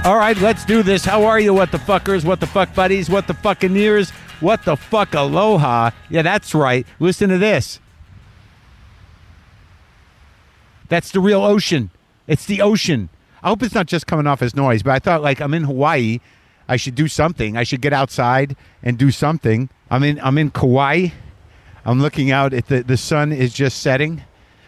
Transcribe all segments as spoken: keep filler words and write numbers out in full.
All right, let's do this. How are you, what the fuckers, what the fuck buddies, what the fuckineers, what the fuck aloha? Yeah, that's right. Listen to this. That's the real ocean. It's the ocean. I hope it's not just coming off as noise, but I thought, like, I'm in Hawaii. I should do something. I should get outside and do something. I'm in I'm in Kauai. I'm looking out at the, the sun is just setting.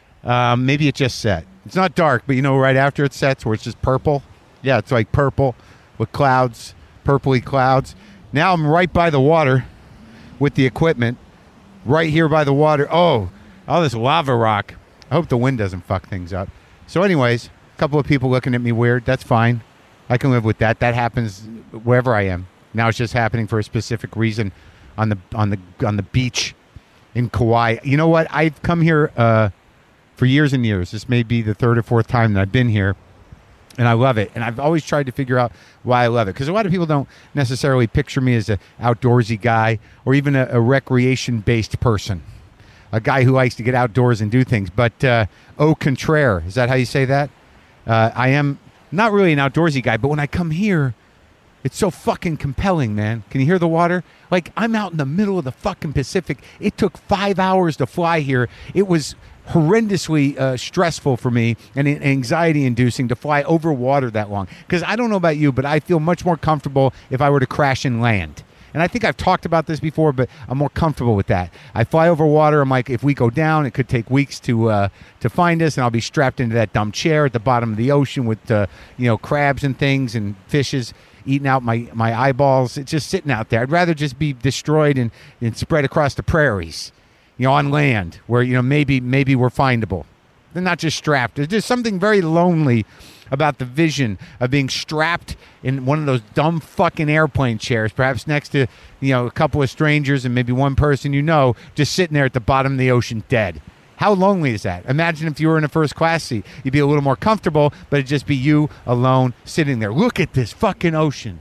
Um, maybe it just set. It's not dark, but you know, right after it sets where it's just purple. Yeah, it's like purple with clouds, purpley clouds. Now I'm right by the water with the equipment. Right here by the water. Oh, all this lava rock. I hope the wind doesn't fuck things up. So anyways, a couple of people looking at me weird. That's fine. I can live with that. That happens wherever I am. Now it's just happening for a specific reason on the on the on the beach in Kauai. You know what? I've come here uh, for years and years. This may be the third or fourth time that I've been here. And I love it. And I've always tried to figure out why I love it. Because a lot of people don't necessarily picture me as an outdoorsy guy or even a, a recreation-based person. A guy who likes to get outdoors and do things. But uh, au contraire, is that how you say that? Uh, I am not really an outdoorsy guy, but when I come here, it's so fucking compelling, man. Can you hear the water? Like, I'm out in the middle of the fucking Pacific. It took five hours to fly here. It was horrendously uh, stressful for me and anxiety-inducing to fly over water that long. Because I don't know about you, but I feel much more comfortable if I were to crash and land. And I think I've talked about this before, but I'm more comfortable with that. I fly over water. I'm like, if we go down, it could take weeks to uh, to find us, and I'll be strapped into that dumb chair at the bottom of the ocean with uh, you know, crabs and things and fishes eating out my, my eyeballs. It's just sitting out there. I'd rather just be destroyed and, and spread across the prairies, you know, on land where, you know, maybe maybe we're findable. They're not just strapped. There's just something very lonely about the vision of being strapped in one of those dumb fucking airplane chairs, perhaps next to, you know, a couple of strangers and maybe one person you know, just sitting there at the bottom of the ocean dead. How lonely is that? Imagine if you were in a first class seat. You'd be a little more comfortable, but it'd just be you alone sitting there. Look at this fucking ocean.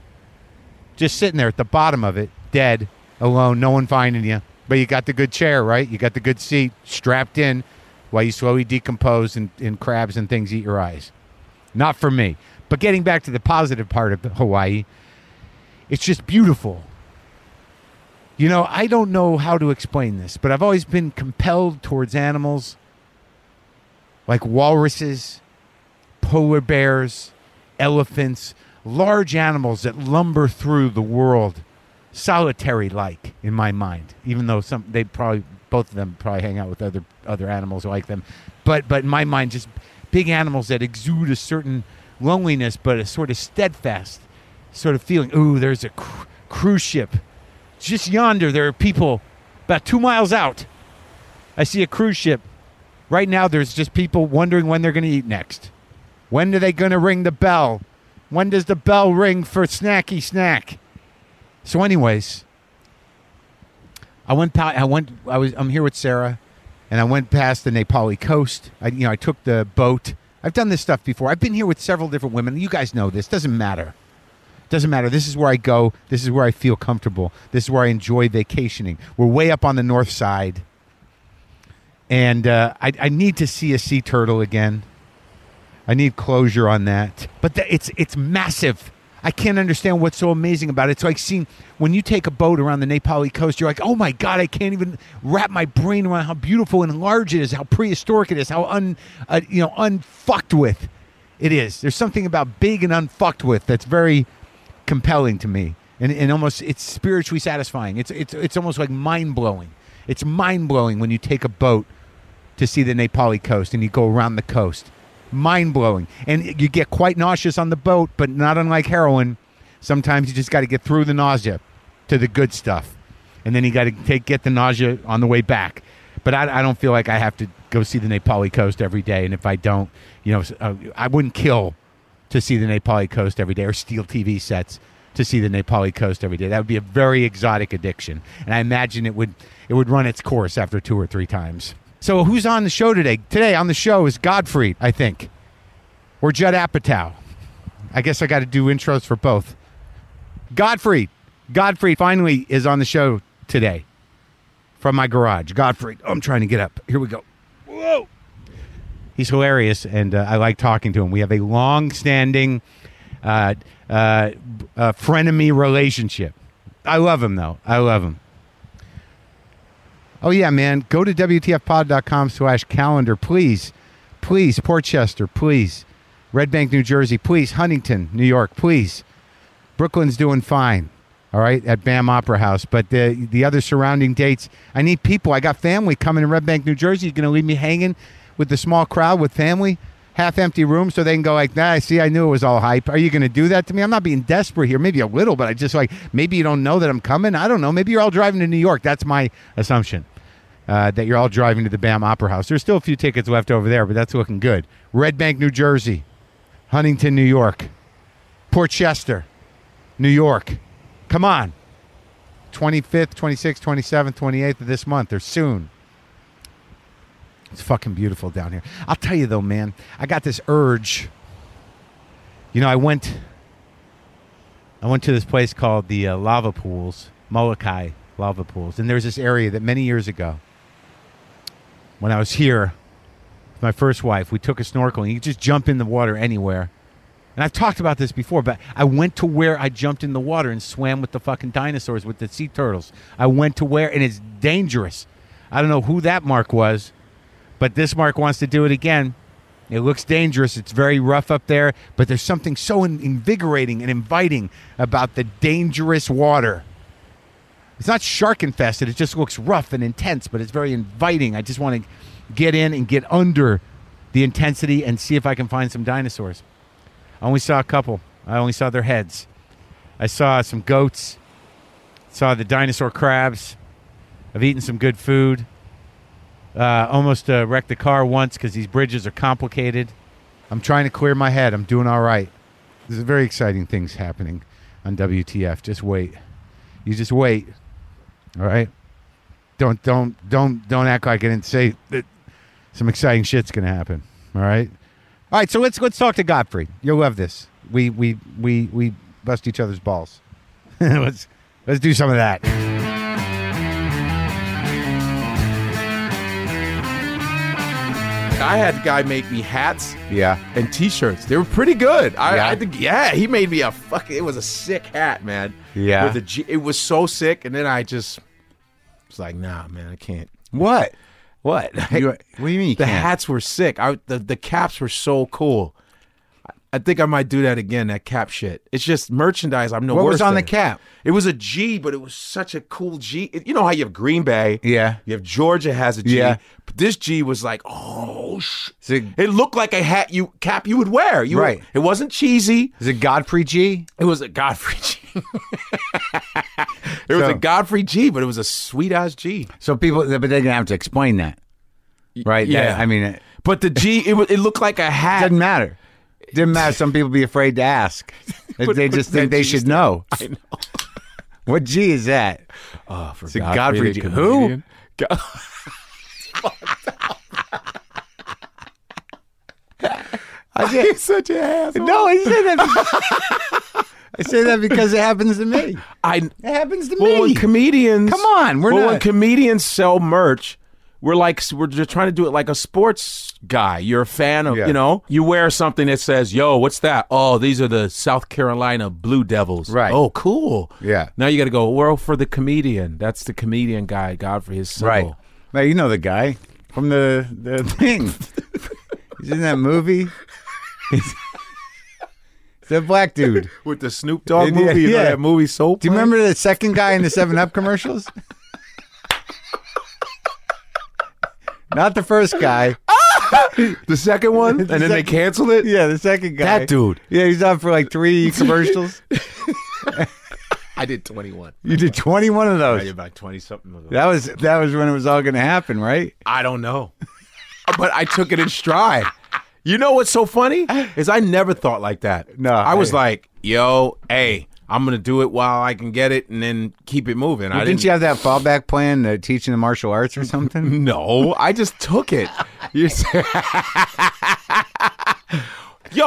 Just sitting there at the bottom of it, dead, alone, no one finding you. But you got the good chair, right? You got the good seat strapped in while you slowly decompose and, and crabs and things eat your eyes. Not for me. But getting back to the positive part of Hawaii, it's just beautiful. You know, I don't know how to explain this, but I've always been compelled towards animals like walruses, polar bears, elephants, large animals that lumber through the world, solitary-like in my mind, even though some they probably both of them probably hang out with other other animals like them. But but in my mind, just big animals that exude a certain loneliness, but a sort of steadfast sort of feeling. Ooh, there's a cr- cruise ship. Just yonder, there are people about two miles out. I see a cruise ship. Right now, there's just people wondering when they're going to eat next. When are they going to ring the bell? When does the bell ring for snacky snack? So anyways, I went, I went, I was, I'm here with Sarah, and I went past the Nepali coast. I, you know, I took the boat. I've done this stuff before. I've been here with several different women. You guys know this. Doesn't matter. Doesn't matter. This is where I go. This is where I feel comfortable. This is where I enjoy vacationing. We're way up on the north side. And uh, I, I need to see a sea turtle again. I need closure on that. But the, it's it's massive. I can't understand what's so amazing about it. It's like seeing, when you take a boat around the Nepali coast, you're like, oh my God, I can't even wrap my brain around how beautiful and large it is, how prehistoric it is, how un, uh, you know, unfucked with it is. There's something about big and unfucked with that's very compelling to me, and, and almost it's spiritually satisfying. It's it's it's almost like mind blowing. It's mind blowing when you take a boat to see the Nepali coast and you go around the coast. Mind blowing, and you get quite nauseous on the boat, but not unlike heroin. Sometimes you just got to get through the nausea to the good stuff, and then you got to take get the nausea on the way back. But I, I don't feel like I have to go see the Nepali coast every day, and if I don't, you know, uh, I wouldn't kill to see the Nepali coast every day or steal T V sets to see the Nepali coast every day. That would be a very exotic addiction. And I imagine it would it would run its course after two or three times. So who's on the show today? Today on the show is Godfrey, I think. Or Judd Apatow. I guess I got to do intros for both. Godfrey. Godfrey finally is on the show today from my garage. Godfrey. Oh, I'm trying to get up. Here we go. Whoa. He's hilarious, and uh, I like talking to him. We have a long-standing uh, uh, uh, frenemy relationship. I love him, though. I love him. Oh, yeah, man. Go to W T F pod dot com slash calendar, please. Please, Portchester, please. Red Bank, New Jersey, please. Huntington, New York, please. Brooklyn's doing fine, all right, at BAM Opera House. But the the other surrounding dates, I need people. I got family coming in Red Bank, New Jersey. You're going to leave me hanging with the small crowd with family? Half-empty room so they can go like, nah, see, I knew it was all hype. Are you going to do that to me? I'm not being desperate here. Maybe a little, but I just like, maybe you don't know that I'm coming. I don't know. Maybe you're all driving to New York. That's my assumption, uh, that you're all driving to the BAM Opera House. There's still a few tickets left over there, but that's looking good. Red Bank, New Jersey. Huntington, New York. Portchester, New York. Come on. twenty-fifth, twenty-sixth, twenty-seventh, twenty-eighth of this month or soon. It's fucking beautiful down here. I'll tell you, though, man, I got this urge. You know, I went I went to this place called the uh, Lava Pools, Molokai Lava Pools. And there's this area that many years ago, when I was here with my first wife, we took a snorkel, and you could just jump in the water anywhere. And I've talked about this before, but I went to where I jumped in the water and swam with the fucking dinosaurs, with the sea turtles. I went to where, and it's dangerous. I don't know who that Mark was, but this Mark wants to do it again. It looks dangerous. It's very rough up there, but there's something so invigorating and inviting about the dangerous water. It's not shark infested. It just looks rough and intense, but it's very inviting. I just want to get in and get under the intensity and see if I can find some dinosaurs. I only saw a couple. I only saw their heads. I saw some goats. Saw the dinosaur crabs. I've eaten some good food. Uh, almost uh, wrecked the car once because these bridges are complicated. I'm trying to clear my head. I'm doing all right. There's very exciting things happening on W T F. Just wait. You just wait. All right? Don't don't don't don't act like I didn't say that some exciting shit's gonna happen. All right? All right, so let's let's talk to Godfrey. You'll love this. We we we we bust each other's balls. let's let's do some of that. I had a guy make me hats, Yeah. and T-shirts. They were pretty good. I, Yeah? I think, yeah, he made me a fucking. It was a sick hat, man. Yeah. With a G, it was so sick, and then I just was like, nah, man, I can't. What? What? You, what do you mean you the can't? hats were sick. I the the caps were so cool. I, I think I might do that again. That cap shit. It's just merchandise. I'm no What worse was on than the it. cap? It was a G, but it was such a cool G. It- you know how you have Green Bay? Yeah. You have Georgia has a G. Yeah. But this G was like, oh, sh-. Is it, It looked like a hat you cap you would wear. You Right. It wasn't cheesy. is it Godfrey G? It was a Godfrey G. It was So- a Godfrey G, but it was a sweet ass G. So people, but they're gonna have to explain that, right? yeah. That- I mean, it But the G, it was, it looked like a hat. doesn't matter. Didn't matter. Some people be afraid to ask. They- But- they but just think that they G should stand- know. I know. What G is that? Oh, for It's a Godfrey, Godfrey the G. Who? comedian. Go- I said, He's such an asshole. no, I said that. I say that because it happens to me. I. It happens to Well, me. when comedians, Come on, we're well, not- when comedians sell merch, we're like we're just trying to do it like a sports guy. You're a fan of, Yeah. you know, you wear something that says, "Yo, what's that?" Oh, these are the South Carolina Blue Devils. Right. Oh, cool. Yeah. Now you got to go. Well, for the comedian, that's the comedian guy. Godfrey, his symbol. Right. Well, you know the guy from the the thing. He's in that movie. He's, he's that black dude. With the Snoop Dogg Yeah, movie, you know yeah. that movie Soap. Do you remember the second guy in the seven up commercials? Not the first guy. the second one? And then they second- canceled it. Yeah, the second guy. That dude. Yeah, he's on for like three commercials. I did twenty-one. You did twenty-one of I those. did about twenty something of those. That was that was when it was all going to happen, right? I don't know. But I took it in stride. You know what's so funny? Is I never thought like that. No, I was I- like, yo, hey, I'm going to do it while I can get it and then keep it moving. I Didn't, didn't you have that fallback plan, uh, teaching the martial arts or something? No, I just took it. You say- Yo,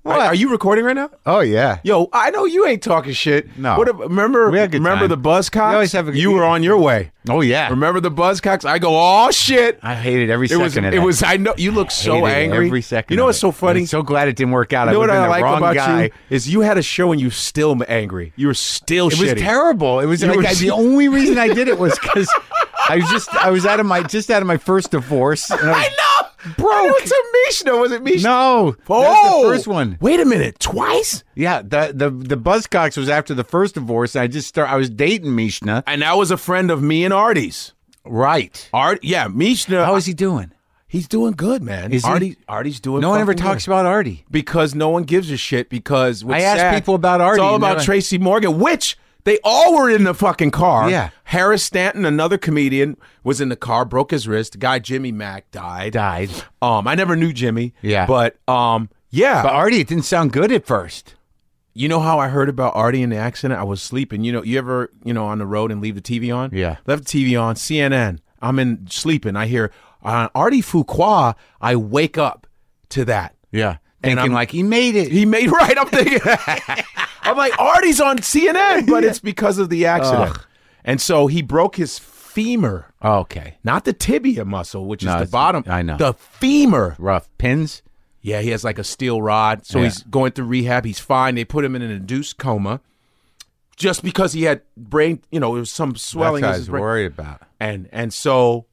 Are, are you recording right now? Oh yeah. Yo, I know you ain't talking shit. No. What? If, remember? We had a good remember time. the Buzzcocks? We always have a- You were on your way. Oh yeah. Remember the Buzzcocks? I go, oh shit. I hated every It second was. of that. It was. I know you look so Hated angry. Every second. You know of what's it. so funny? I'm so glad it didn't work out. You know I what would've I been the like wrong about guy. you is you had a show and you still angry. You were still It shitty. was terrible. It was You like were- I, the only reason I did it was because I was just I was out of my just out of my first divorce. And I, was, I know. Broke. I know it's a Mishna. Was it Mishna? No, Oh, that's the first one. Wait a minute. Twice? Yeah, the the the Buzzcocks was after the first divorce. And I just start. I was dating Mishna. And that was a friend of me and Artie's. Right. Art, yeah, Mishna. How is he doing? He's doing good, man. Is he? Artie, Artie's doing. No one ever fucking talks good. about Artie. Because no one gives a shit. Because what's I asked sad, people about Artie. It's all and about they're like- Tracy Morgan, which they all were in the fucking car. Yeah. Harris Stanton, another comedian, was in the car, broke his wrist. The guy Jimmy Mack died. Died. Um, I never knew Jimmy. Yeah. But um, yeah. But Artie, it didn't sound good at first. You know how I heard about Artie in the accident? I was sleeping. You know, you ever, you know, on the road and leave the T V on? Yeah. Left the T V on, C N N. I'm in sleeping. I hear uh, Artie Fuqua. I wake up to that. Yeah. And Thinking I'm- like he made it. He made right. I'm thinking. I'm like, Artie's on C N N, but it's because of the accident. Ugh. And so he broke his femur, Oh, okay. not the tibia muscle, which No, is the it's- bottom. I know. The femur. Rough pins. Yeah, he has like a steel rod. So Yeah. he's going through rehab. He's fine. They put him in an induced coma just because he had brain, you know, it was some swelling. That's what in I his was brain. worried about. And and so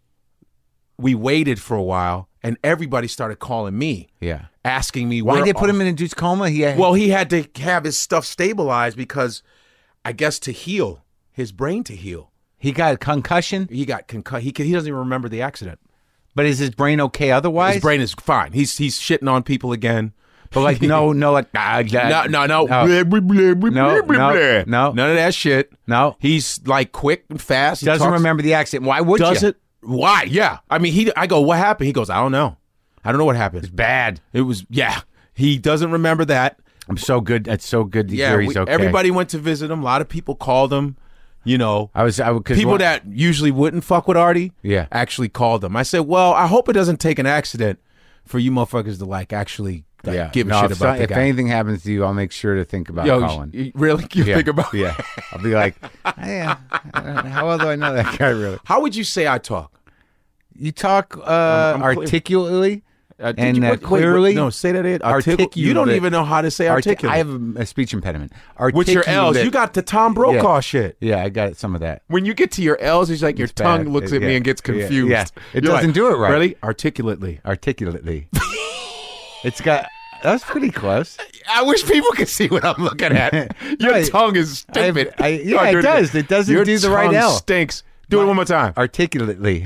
we waited for a while, and everybody started calling me, Yeah. asking me Why where did they put him in induced coma? He had, Well, he had to have his stuff stabilized because, I guess, to heal his brain to heal. he got a concussion, He got concussed. He can, he doesn't even remember the accident. but is his brain okay otherwise? His brain is fine. He's he's shitting on people again. But like no, no, like ah, No, no, no, no, Blah, blah, blah, blah, No, blah, no, blah. no. none of that shit. no. He's like quick and fast. He Doesn't talks- remember the accident. Why would Does you? it? Why? Yeah. I mean, he. I go, what happened? He goes, I don't know. I don't know what happened. Bad. It was yeah. He doesn't remember that. I'm so good. That's so good to Yeah. hear we- he's okay. Everybody went to visit him. A lot of people called him. You know, I was. I would. people that usually wouldn't fuck with Artie, Yeah. actually called him. I said, well, I hope it doesn't take an accident for you motherfuckers to like actually like, yeah. give a no, shit if about so- the if guy. anything happens to you, I'll make sure to think about Yo, calling. you, really? You yeah. think about Yeah. I'll be like, hey, uh, how well do I know that guy really? How would you say I talk? You talk uh, I'm clear. articulately Uh, did and you- uh, wait, wait, clearly. wait, no, say that again. Articu- Articulate. You don't even know how to say Arti- articulate. I have a, a speech impediment. With your L's, Articulate. you got the Tom Brokaw Yeah. shit. Yeah, I got some of that. When you get to your L's, it's like your It's tongue bad. looks It- at me yeah. and gets Yeah. confused. Yeah. It You're doesn't like, do it right. Really? Articulately. Articulately. It's got. That's pretty close. I wish people could see what I'm looking at. Your No, tongue is stupid. I- I- Go yeah, on, it do does. again. It doesn't Your do the right tongue L. Stinks. Do it one more time. Articulately.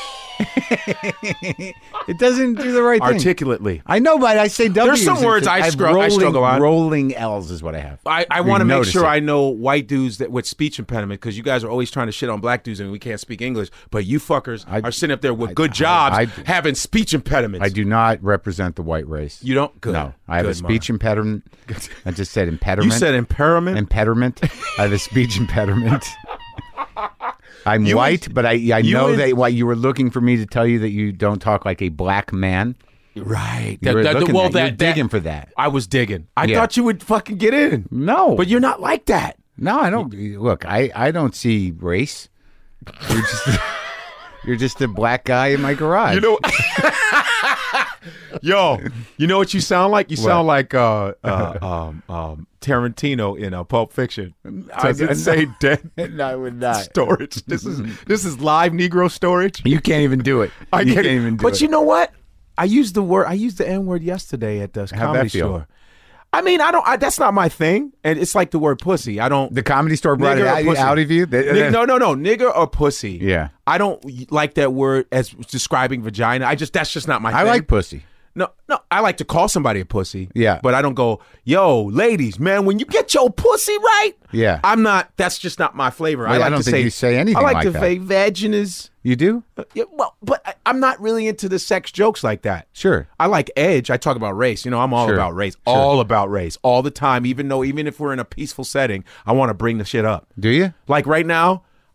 It doesn't do the right thing. Articulately. I know, but I say W. There's some words I have scrub- I rolling, struggle on. Rolling L's is what I have. I, I You want to make notice sure it. I know white dudes that with speech impediment because you guys are always trying to shit on black dudes and we can't speak English. But you fuckers I- are sitting up there with I- good I- jobs I- having speech impediments. I do not represent the white race. You don't? Good. No, I have Good, a speech impediment. I just said Mara. impediment. You said impairment? impediment. I have a speech impediment. I'm You white, and- but I I you know and- that why you were looking for me to tell you that you don't talk like a black man. right. You were That- that- looking well, at, you're that, that- digging for that. I was digging. I Yeah. thought you would fucking get in. No, But you're not like that. no, I don't. Look, I I don't see race. You're just you're just a black guy in my garage. You know, yo, you know what you sound like? You sound like uh, uh, um, um, Tarantino in uh, Pulp Fiction. Does it say dead no, I would not. storage? This is this is live Negro storage. You can't even do it. I you get can't it. even do but it. you know what? I used the word. I used the N word yesterday at the How'd comedy that feel? store. I mean, I don't. I, that's not my thing, and it's like the word pussy. I don't. the comedy store brought Nigger it or out, pussy? out of you. They- Nig- no, no, no, nigger or pussy. Yeah. I don't like that word as describing vagina. I just that's just not my I thing. like pussy. No, no, I like to call somebody a pussy. Yeah. But I don't go, yo, ladies, man, when you get your pussy right. Yeah. I'm not, that's just not my flavor. Well, I I like don't to think say, you say anything I like, like to that. say vaginas. You do? Yeah, well, but I, I'm not really into the sex jokes like that. Sure. I like edge. I talk about race. You know, I'm all Sure. about race. All about race. All the time. Even though, even if we're in a peaceful setting, I want to bring the shit up. Do you? Like right now,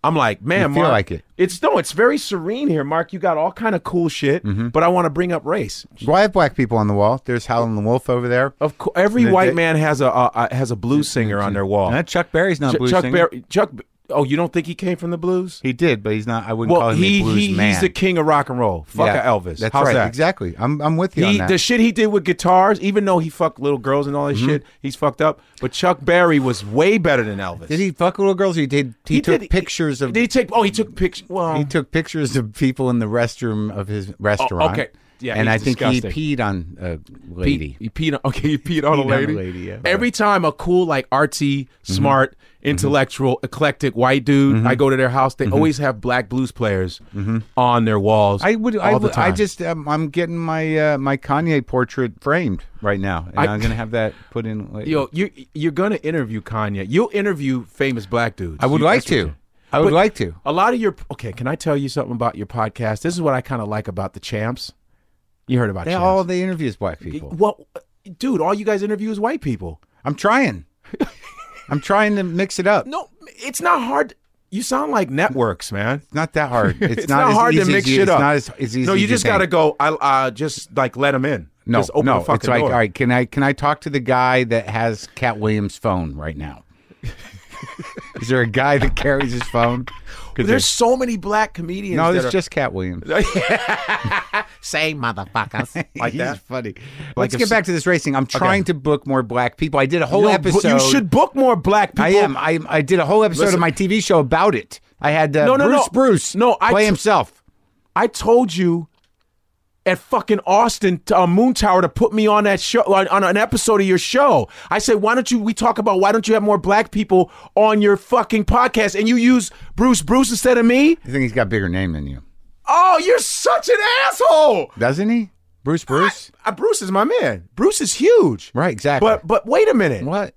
I'm like, man, You feel Mark, like it. It's no, it's very serene here, Mark. You got all kind of cool shit, Mm-hmm. but I want to bring up race. Well, I have black people on the wall. There's Howlin' the Wolf over there. Of course, every The- white the- man has a uh, uh, has a blues singer on their wall. Uh, Chuck Berry's not a Ch- blues Chuck singer. Berry, Chuck. Oh, you don't think he came from the blues? He did, but he's not. I wouldn't Well, call him he, a blues he man. he's the king of rock and roll. Fuck Yeah, a Elvis. That's How's right. that? Exactly. I'm I'm with you He, on that. the shit he did with guitars, even though he fucked little girls and all that shit, he's fucked up. But Chuck Berry was way better than Elvis. Did he fuck little girls? Or he did. He, He took did- pictures of. Did he take? Oh, he took pictures. Well, He took pictures of people in the restroom of his restaurant. okay. Yeah, and he's I think disgusting. he peed on a lady. He, he peed on, okay, he peed on a Peed on a lady. lady, yeah. Every time a cool, like artsy, smart, intellectual, eclectic white dude, I go to their house, they always have black blues players on their walls. I would. I, all the would I time. just. Um, I'm getting my uh, my Kanye portrait framed right now, and I- I, am gonna have that put in. Later. Yo, you you're gonna interview Kanye. You'll interview famous black dudes. I would You- like that's what to. you- I would But like to. A lot of your okay. Can I tell you something about your podcast? This is what I kind of like about the Champs. You heard about They Champs? all they interview is black people. Well, dude, all you guys interview is white people. I'm trying. I'm trying to mix it up. No, it's not hard. You sound like networks, man. It's not that hard. It's, It's, not, not, as hard easy to mix as you, shit it's up. Not as, as easy no, you as just think. got to go. I uh, just like let them in. No, just open no. the fucking It's like, door. all right, can I can I talk to the guy that has Cat Williams' phone right now? Is there a guy that carries his phone? 'Cause There's so many black comedians. no, that it's are- just Cat Williams. say motherfuckers like He's that. funny. Like Let's if get s- back to this racing. I'm trying to book more black people. I did a whole No, episode. You should book more black people. I am. I I did a whole episode Listen. of my T V show about it. I had uh, No, no, Bruce no. Bruce No, I play t- himself. I told you at fucking Austin uh, Moon Tower to put me on that show on, on an episode of your show. I said, why don't you? We talk about why don't you have more black people on your fucking podcast, and you use Bruce Bruce instead of me? I think he's got a bigger name than you, Oh, you're such an asshole. doesn't he? Bruce Bruce. I- uh, Bruce is my man. Bruce is huge. Right, exactly. But but wait a minute. what?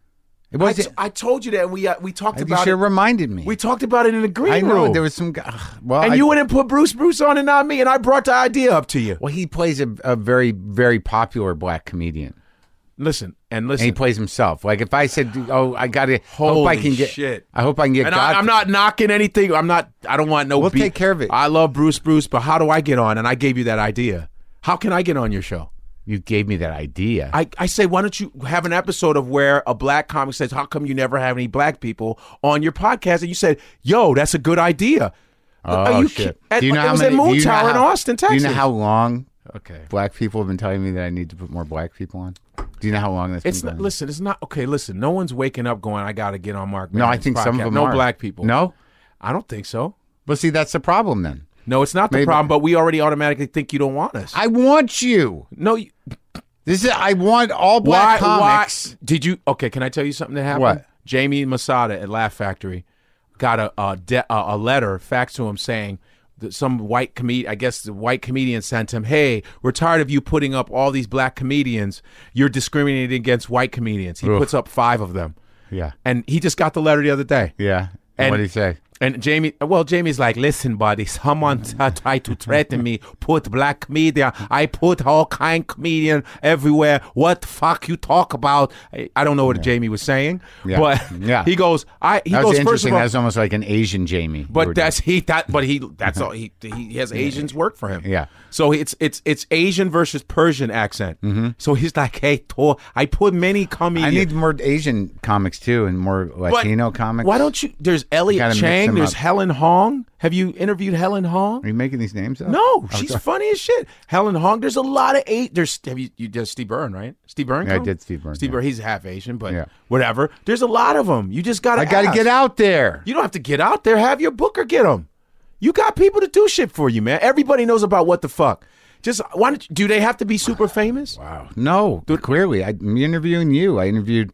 It I, was. t- I told you that and we uh, we talked you about should it. have reminded me. We talked about it in the green I know room. there was some guy. ugh, Well, and I, you went and put Bruce Bruce on and not me, and I brought the idea up to you. well, he plays a, a very very popular black comedian, Listen and and listen. he plays himself. Like if I said, "Oh, I got to hope I Holy can get," shit. I hope I can get. And God I, I'm not knocking anything. I'm not. I don't want no. We'll beef. take care of it. I love Bruce Bruce, but how do I get on? And I gave you that idea. How can I get on your show? You gave me that idea. I, I say, why don't you have an episode of where a black comic says, how come you never have any black people on your podcast? And you said, yo, that's a good idea. oh Are you shit! ki- and do you know it how was many? at Moon do you know Tower in how- Austin, Texas. Do you know how long Okay. black people have been telling me that I need to put more black people on? Do you know how long that's It's been not, going on? listen, it's not, okay, listen, no one's waking up going, I got to get on Mark No, I Maron's think some podcast. of them No are. black people. No? I don't think so. Well, see, that's the problem then. No, it's not the Maybe- problem, but we already automatically think you don't want us. I want you. no, you, This is. I want all black comics. Why? Did you? Okay, can I tell you something that happened? What? Jamie Masada at Laugh Factory got a a, de- a a letter faxed to him saying that some white comedian, I guess the white comedian sent him, hey, we're tired of you putting up all these black comedians. You're discriminating against white comedians. He Oof. puts up five of them. Yeah. And he just got the letter the other day. Yeah. And- what did he say? And Jamie, well, Jamie's like, listen, buddy, someone t- tried to threaten me, put black comedian. I put all kind comedian everywhere. What the fuck you talk about? I, I don't know what Jamie was saying, Yeah. but Yeah. he goes, I, he That was goes, first interesting. of all, That's almost like an Asian Jamie. you were but that's he that but he that's all he he has Asians work for him. Yeah. So it's it's it's Asian versus Persian accent. Mm-hmm. So he's like, hey, to, I put many doing. I comedians. need more Asian comics too, and more but Latino comics. Why don't you? There's Elliot Gotta mix Chang. them There's up. Helen Hong. Have you interviewed Helen Hong? Are you making these names up? No, she's funny as shit. Helen Hong. There's a lot of eight. There's have you you did Steve Byrne, right? Steve Byrne. Yeah, I come? did Steve Byrne, Steve yeah. Byrne. He's half Asian, but Yeah. whatever. There's a lot of them. You just gotta. I got to ask. get out there. You don't have to get out there. Have your booker get them. You got people to do shit for you, man. Everybody knows about what the fuck. Just why don't you, do they have to be super famous? Wow. No, clearly, I, I'm interviewing you. I interviewed.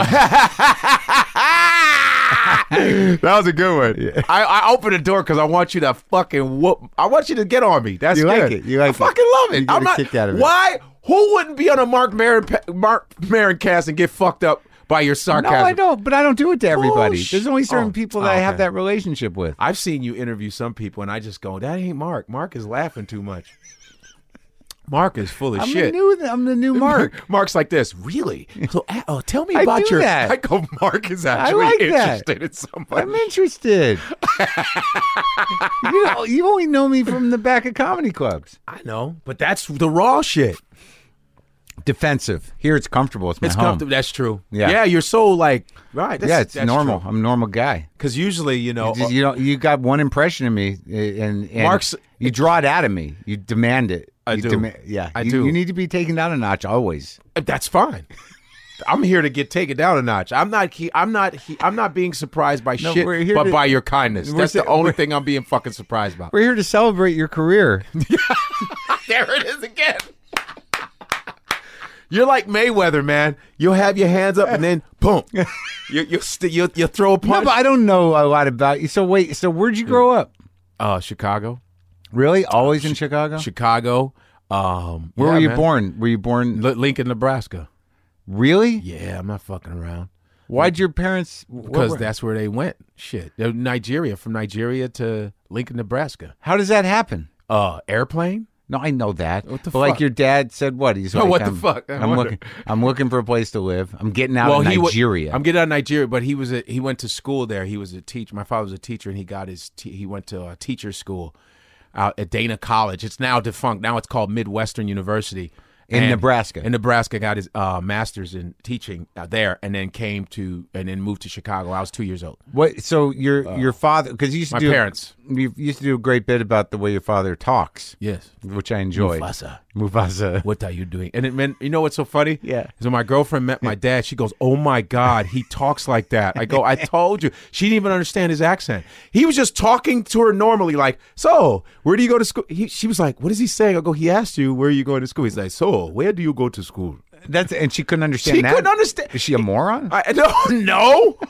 That was a good one. I, I opened the door because I want you to fucking whoop. I want you to get on me. That's You good. like it. You like I it. fucking love it. You get I'm a not. kick out of it. Why? Who wouldn't be on a Mark Maron Mark Maron cast and get fucked up by your No, sarcasm? I don't. But I don't do it to everybody. Bullsh- There's only certain Oh, people that I have okay. that relationship with. I've seen you interview some people, and I just go, "That ain't Mark. Mark is laughing too much." Mark is full of I'm shit. the new. I'm the new Mark. Mark's like this. Really? So, uh, oh, tell me I about do your. that. I go. Mark is actually like that. interested in somebody. I'm interested. you know, you only know me from the back of comedy clubs. I know, but that's the raw shit. Defensive. Here it's comfortable. It's my It's home. comfortable. That's true. Yeah. Yeah, you're so like right. That's, Yeah, it's that's normal. I'm a normal guy. Because usually, you know, You, just- you don't. You got one impression of me, and, and Mark's- You draw it out of me. You demand it. I You do. dema- yeah, I you, do. You need to be taken down a notch always. that's fine. I'm here to get taken down a notch. I'm not. He, I'm not. He, I'm not being surprised by No, shit, we're here but to- by your kindness. we're That's the sa- only we're- thing I'm being fucking surprised about. We're here to celebrate your career. There it is again. You're like Mayweather, man. You'll have your hands up and then boom, you you st- you you throw a No, punch. but I don't know a lot about you. So wait. So where'd you grow up? Uh, Chicago, Really? Always in Chicago? Chicago. Um, Where yeah, were you man. born? Were you born? L- Lincoln, Nebraska. Really? Yeah, I'm not fucking around. Why'd your parents? what Because were- that's where they went. Shit, They're Nigeria, from Nigeria to Lincoln, Nebraska. How does that happen? Uh, airplane. No, I know that. What the but like fuck? your dad said, what? He's Oh, like, what the I'm, fuck? I I'm wonder. looking. I'm looking for a place to live. I'm getting out of he wa- Nigeria. I'm getting out of Nigeria, but he was a, he went to school there. He was a teacher. My father was a teacher, and he got his te- he went to a teacher school out at Dana College. It's now defunct. Now it's called Midwestern University In And- Nebraska. In Nebraska, got his uh, master's in teaching out there, and then came to and then moved to Chicago. I was two years old. What? So your your father? Because you used to My do parents. You used to do a great bit about the way your father talks, Yes. which I enjoyed. Mufasa. Mufasa. What are you doing? And it meant, you know what's so funny? Yeah. Is when my girlfriend met my dad, she goes, "Oh my God, he talks like that." I go, "I told you." She didn't even understand his accent. He was just talking to her normally, like, "So, where do you go to school?" He, she was like, "What is he saying?" I go, "He asked you where are you going to school." He's like, "So, where do you go to school?" That's and she couldn't understand. She that? couldn't understand. Is she a moron? I no, no.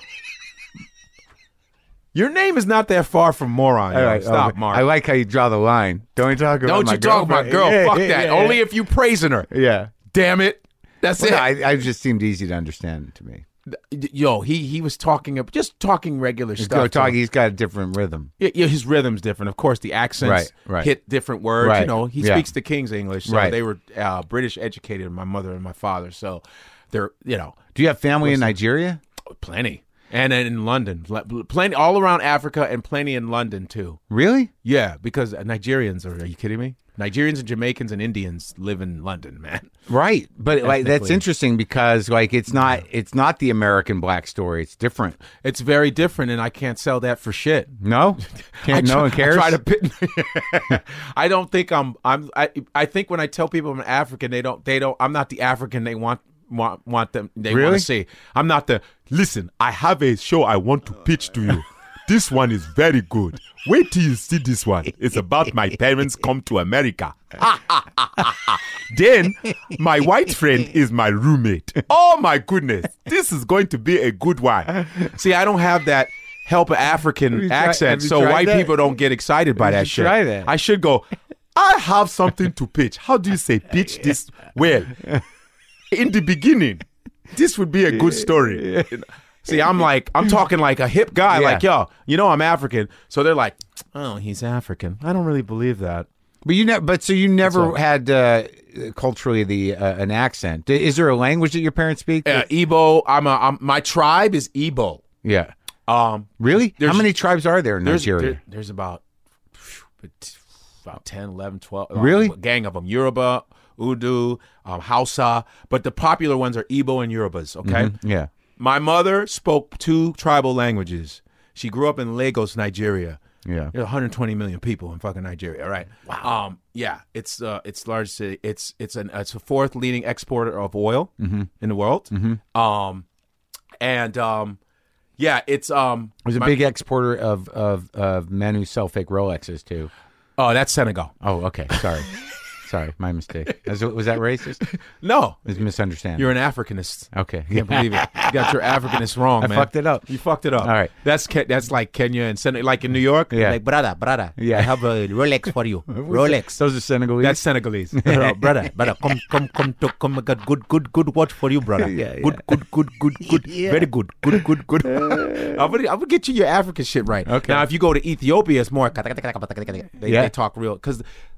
Your name is not that far from moron. All yo. right, Stop, okay. Mark. I like how you draw the line. Don't you talk about Don't my you talk about girlfriend. girl? Yeah, Fuck yeah, that. yeah, Only if you praising her. Yeah. Damn it. That's Well, it. I, I just seemed easy to understand to me. Yo, he he was talking ab- just talking regular He's, stuff. talking, he's got a different rhythm. Yeah, yeah, his rhythm's different. Of course, the accents Right, right. hit different words. Right, You know, he yeah. speaks the King's English, so Right. they were uh, British educated. My mother and my father, so they're you know Do you have family in Nigeria? plenty, and then in London, Pl- plenty all around Africa, and plenty in London too. Really? Yeah, because Nigerians are. Are you kidding me? Nigerians and Jamaicans and Indians live in London, man. Right. But like that's Ethnically. interesting because like it's not it's not the American black story. It's different. It's very different, and I can't sell that for shit. No? Can't I no try- one cares. I try to pit. I don't think I'm. I'm. I. I think when I tell people I'm African, they don't. They don't. I'm not the African they want. Want. Want them. They want Really? to see. I'm not the. Listen, I have a show I want to pitch to you. This one is very good. Wait till you see this one. It's about my parents come to America. Then my white friend is my roommate. Oh my goodness. This is going to be a good one. See, I don't have that help African you tried- accent, have you so tried white that? people don't get excited by You that should shit. try that. I should go, I have something to pitch. How do you say pitch this well? In the beginning, this would be a good story. See, I'm like, I'm talking like a hip guy, Yeah. like, yo, you know I'm African. So they're like, oh, he's African. I don't really believe that. But you never but so you never all. had uh, culturally the uh, an accent. Is there a language that your parents speak? Uh, Igbo, I'm a, I'm, my tribe is Igbo. yeah. Um, Really? How There's- many tribes are there in there's, Nigeria? there- there's about, about ten, eleven, twelve. Really? A gang of them. Yoruba, Udu, um, Hausa. But the popular ones are Igbo and Yorubas, okay? Yeah. My mother spoke two tribal languages. She grew up in Lagos, Nigeria. Yeah. There's one hundred twenty million people in fucking Nigeria, right? Wow. Um, yeah, it's uh, it's large city. It's it's an it's a fourth leading exporter of oil Mm-hmm. in the world. Um, and um, yeah, it's um, There's a my- big exporter of, of, of men who sell fake Rolexes too. Oh, that's Senegal. Oh, okay. Sorry. Sorry, my mistake. Was, was that racist? No, It was a misunderstanding. you're an Africanist. okay. Can't believe it. You got your Africanist wrong, I man. fucked it up. You fucked it up. All right. That's Ke- that's like Kenya and Senegal, like in New York. Yeah. Like brother, brother. Yeah. I have a Rolex for you. Rolex. Those are Senegalese. That's Senegalese. brother, brother, brother, come, come, come, to, come. I got good, good, good watch for you, brother. Yeah, yeah. Good, good, good, good, good. Yeah. Very good, good, good, good. I'm gonna, I'm gonna get you your African shit right. Okay. Now, if you go to Ethiopia, it's more. They, Yeah. they talk real because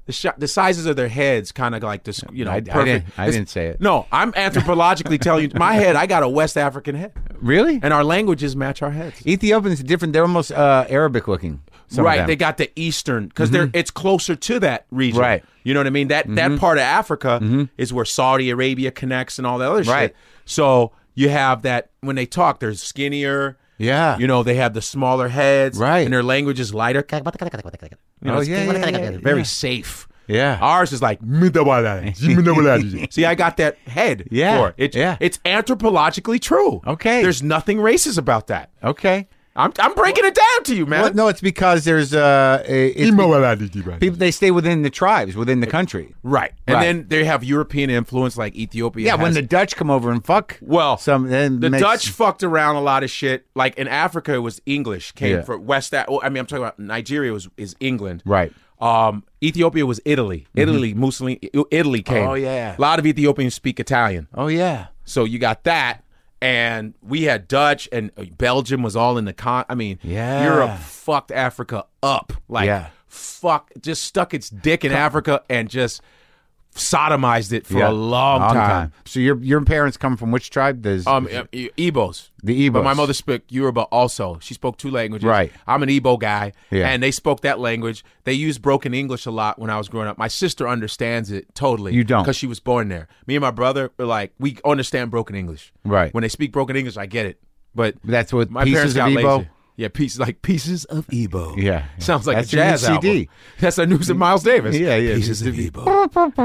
the sh- the sizes of their heads kind of like this, you know, I, I perfect. didn't, I It's- didn't say it. No, I'm anthropologically telling you, my head, I got a West African head. Really? And our languages match our heads. Ethiopians are different. They're almost uh, Arabic looking. Some of Right, them. they got the Eastern because they're it's closer to that region. Right. You know what I mean? That that part of Africa is where Saudi Arabia connects and all that other Right. shit. So you have that when they talk, they're skinnier. Yeah. You know, they have the smaller heads. Right. And their language is lighter. You know, Oh, it's yeah, yeah, yeah, very yeah. safe. Yeah. Ours is like see, I got that head. Yeah, for it. It's, yeah. it's anthropologically true. Okay. There's nothing racist about that. Okay. I'm I'm breaking it down to you, man. Well, no, it's because there's uh, a, it's, people. They stay within the tribes, within the country. Right. And Right. then they have European influence like Ethiopia. Yeah, when has. the Dutch come over and fuck. well, some then the makes- Dutch fucked around a lot of shit. Like in Africa, it was English. Came Yeah. from West. A- well, I mean, I'm talking about Nigeria was is England. Right. Um, Ethiopia was Italy. Italy, Mussolini. Italy came. Oh, yeah. A lot of Ethiopians speak Italian. Oh yeah. So you got that. And we had Dutch and Belgium was all in the con. I mean, Yeah. Europe fucked Africa up. Like, Yeah. fuck, just stuck its dick in Africa and just sodomized it for Yeah. a long, time. So your your parents come from which tribe? Does Um, E- Igbos. The But my Igbos. mother spoke Yoruba also. She spoke two languages. Right. I'm an Igbo guy. Yeah. And they spoke that language. They used broken English a lot when I was growing up. My sister understands it totally. You don't. Because she was born there. Me and my brother are like, we understand broken English. Right. When they speak broken English, I get it. But That's what my pieces parents got of Igbo. lazy. Yeah, pieces like pieces of Igbo. Yeah. Sounds like That's a your new jazz C D. album. That's a news of Miles Davis. Yeah, yeah. Pieces of Igbo.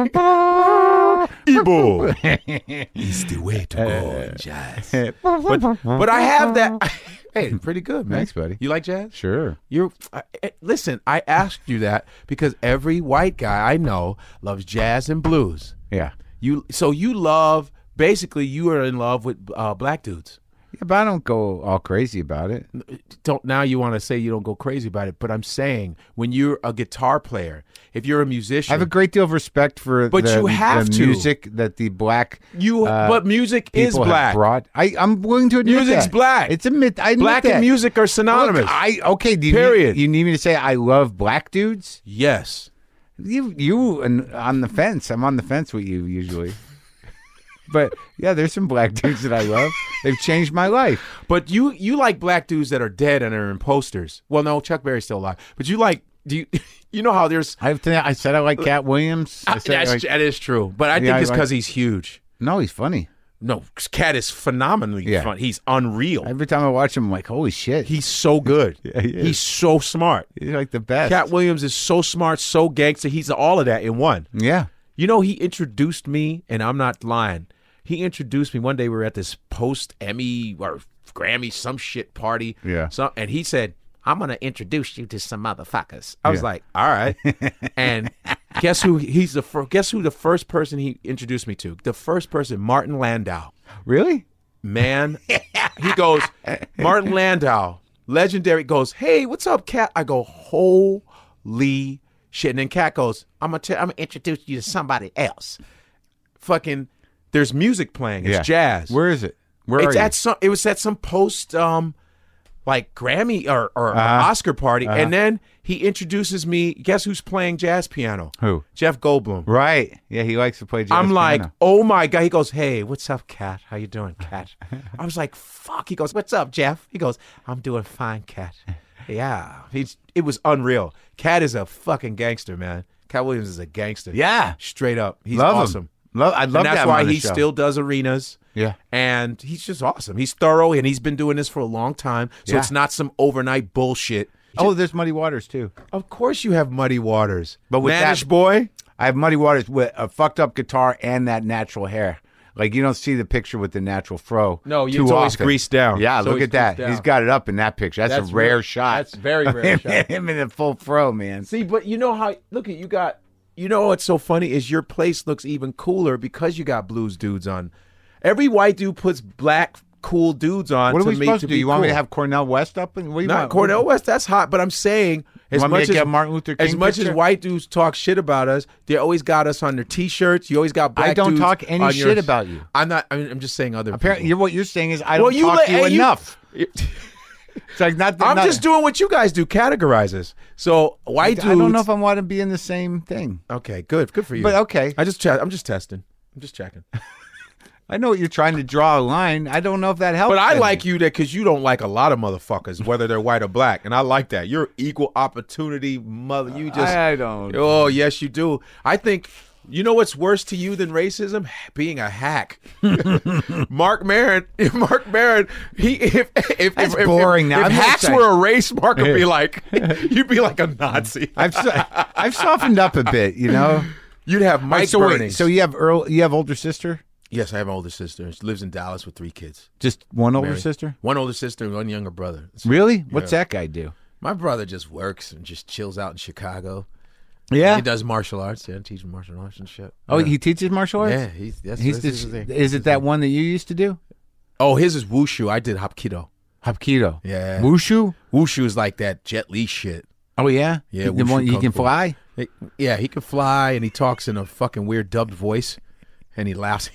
Igbo. It's the way to go in jazz. But, but I have that. Hey, pretty good, man. Thanks, buddy. You like jazz? Sure. You're I, I- listen. I asked you that because every white guy I know loves jazz and blues. Yeah. You so you love basically you are in love with uh, black dudes. Yeah, but I don't go all crazy about it. Don't now you want to say you don't go crazy about it, but I'm saying when you're a guitar player, if you're a musician, I have a great deal of respect for But the, you have the to. music that the black you uh, but music is people have black. brought. I, I'm willing to admit Music's that. black. It's admit. I admit Black that. and music are synonymous. Look, I okay. Do you Period. Need, you need me to say I love black dudes? Yes. You you and on the fence. I'm on the fence with you usually. But yeah, there's some black dudes that I love. They've changed my life. But you you like black dudes that are dead and are in posters. Well, no, Chuck Berry's still alive. But you like do you you know how there's I I said I like Cat Williams. I said I that's, like, that is true. But I Yeah, think I it's like- because he's huge. no, he's funny. No, Cat is phenomenally Yeah. fun. He's unreal. Every time I watch him, I'm like, holy shit. He's so good. Yeah, he is. He's so smart. He's like the best. Cat Williams is so smart, so gangster. He's all of that in one. Yeah. You know, he introduced me, and I'm not lying. He introduced me one day. We were at this post Emmy or Grammy some shit party. Yeah. So, and he said, "I'm gonna introduce you to some motherfuckers." I was Yeah. like, "All right." And guess who? He's the first. Guess who? The first person he introduced me to. The first person, Martin Landau. Really? Man, he goes, Martin Landau, legendary. Goes, "Hey, what's up, Cat?" I go, "Holy shit!" And then Cat goes, "I'm gonna, tell, I'm gonna introduce you to somebody else." Fucking, there's music playing. It's Yeah. jazz. Where is it? Where it's are you? at some. It was at some post, um, like Grammy or, or Uh-huh. Oscar party, Uh-huh. and then he introduces me. Guess who's playing jazz piano? Who? Jeff Goldblum. Right. Yeah, he likes to play jazz I'm like, piano. oh my God. He goes, "Hey, what's up, Cat? How you doing, Cat?" I was like, fuck. He goes, "What's up, Jeff?" He goes, "I'm doing fine, Cat." Yeah. He's. It was unreal. Cat is a fucking gangster, man. Cat Williams is a gangster. Yeah. Straight up. He's Love him. awesome. Love, I'd love And that's to have why him on the he show. still does arenas. Yeah. And he's just awesome. He's thorough, and he's been doing this for a long time. So Yeah. it's not some overnight bullshit. Oh, there's Muddy Waters too. Of course you have Muddy Waters. But with Manish that- Boy? I have Muddy Waters with a fucked up guitar and that natural hair. Like you don't see the picture with the natural fro. No, too it's always often. greased down. Yeah, It's look always at that. greased down. He's got it up in that picture. That's, That's a rare real- shot. that's very rare shot. Him in a full fro, man. See, but you know how, look at, you got, you know what's so funny is your place looks even cooler because you got blues dudes on. Every white dude puts black cool dudes on. What are to we make supposed to to do? be You want me to cool. have Cornel West up? And what do you Not want? Cornel West, that's hot, but I'm saying as want me much to as get Martin Luther as King much picture? as white dudes talk shit about us, they always got us on their t-shirts. You always got black I don't dudes talk any on shit yours. about you. I'm not. I mean, I'm just saying other. Apparently, people. you're, what you're saying is I don't Well, you talk let- to you and you- enough. It's like not. I'm not, just doing what you guys do, categorizes. So white dudes. I don't know if I want to be in the same thing. Okay, good, good for you. But okay, I just, I'm just testing. I'm just checking. I know what you're trying to draw a line. I don't know if that helps. But I any. like you that because you don't like a lot of motherfuckers, whether they're white or black, and I like that. You're equal opportunity mother. You just. I, I don't. Oh yes, you do. I think. You know what's worse to you than racism? Being a hack. Mark Maron, Mark Maron, he if if That's if, boring if, now. if I'm hacks not saying- were a race, Mark would be like, you'd be like a Nazi. I've so- I've softened up a bit, you know. You'd have Mike so wait, Burning. so you have Earl, you have older sister? Yes, I have an older sister. She lives in Dallas with three kids. Just one older Married. sister? One older sister and one younger brother. So Really? What's that guy do? my brother just works and just chills out in Chicago. Yeah. He does martial arts. Yeah, teaches martial arts and shit. Oh, yeah. he teaches martial arts? Yeah, he's that's, He's that's the, his thing. is it that one that you used to do? Oh, his is wushu. I did hapkido. Hapkido. Yeah. Wushu? Wushu is like that Jet Li shit. Oh yeah. Yeah, The wushu one you kung can fu. fly. He- yeah, he can fly and he talks in a fucking weird dubbed voice, and he laughs.